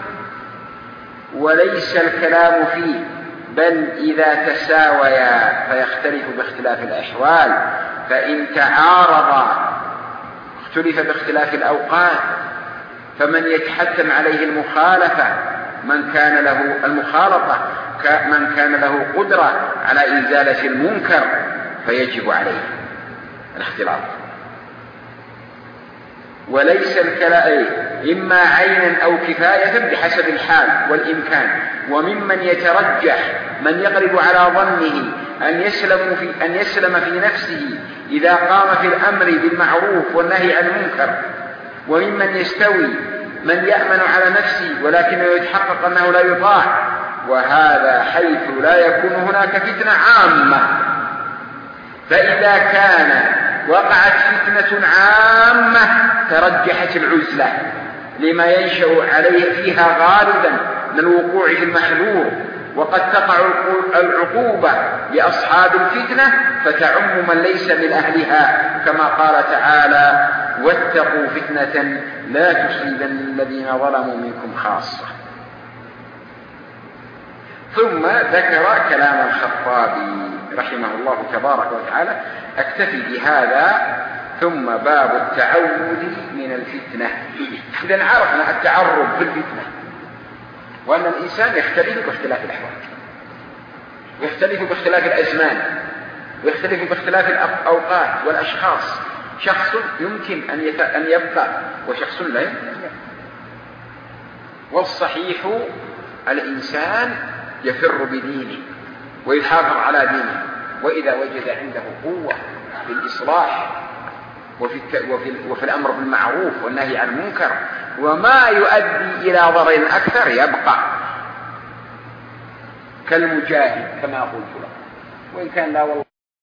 وليس الكلام فيه، بل إذا تساويا فيختلف باختلاف الأحوال، فإن تعارض اختلف باختلاف الأوقات. فمن يتحتم عليه المخالفة من كان له المخالطة من كان له قدرة على إزالة المنكر فيجب عليه الاختلاط، وليس الكلام إما عينا أو كفاية بحسب الحال والإمكان. وممن يترجح من يغلب على ظنه أن يسلم في, أن يسلم في نفسه إذا قام في الأمر بالمعروف والنهي عن المنكر، وممن يستوي من يأمن على نفسه ولكنه يتحقق أنه لا يطاع، وهذا حيث لا يكون هناك فتنة عامة. فإذا كان وقعت فتنة عامة ترجحت العزلة لما ينشأ عليه فيها غالبا من الوقوع في المحذور وقد تقع العقوبة لأصحاب الفتنة فتعم من ليس من أهلها، كما قال تعالى: واتقوا فتنة لا تصيبن الذين ظلموا منكم خاصة. ثم ذكر كلام الخطابي رحمه الله تبارك وتعالى. أكتفي بهذا. ثم باب التعوذ من الفتنة. إذن عرفنا التعرض بالفتنة، وأن الإنسان يختلف باختلاف الأحوال، ويختلف باختلاف الأزمان، ويختلف باختلاف الأوقات والأشخاص. شخص يمكن أن يبقى وشخص لا يمكن. والصحيح الإنسان يفر بدينه ويحافظ على دينه، وإذا وجد عنده قوة في الإصلاح وفي, وفي, وفي الأمر بالمعروف والنهي عن المنكر وما يؤدي إلى ضرر أكثر يبقى كالمجاهد كما قلت له، وإن كان لا والله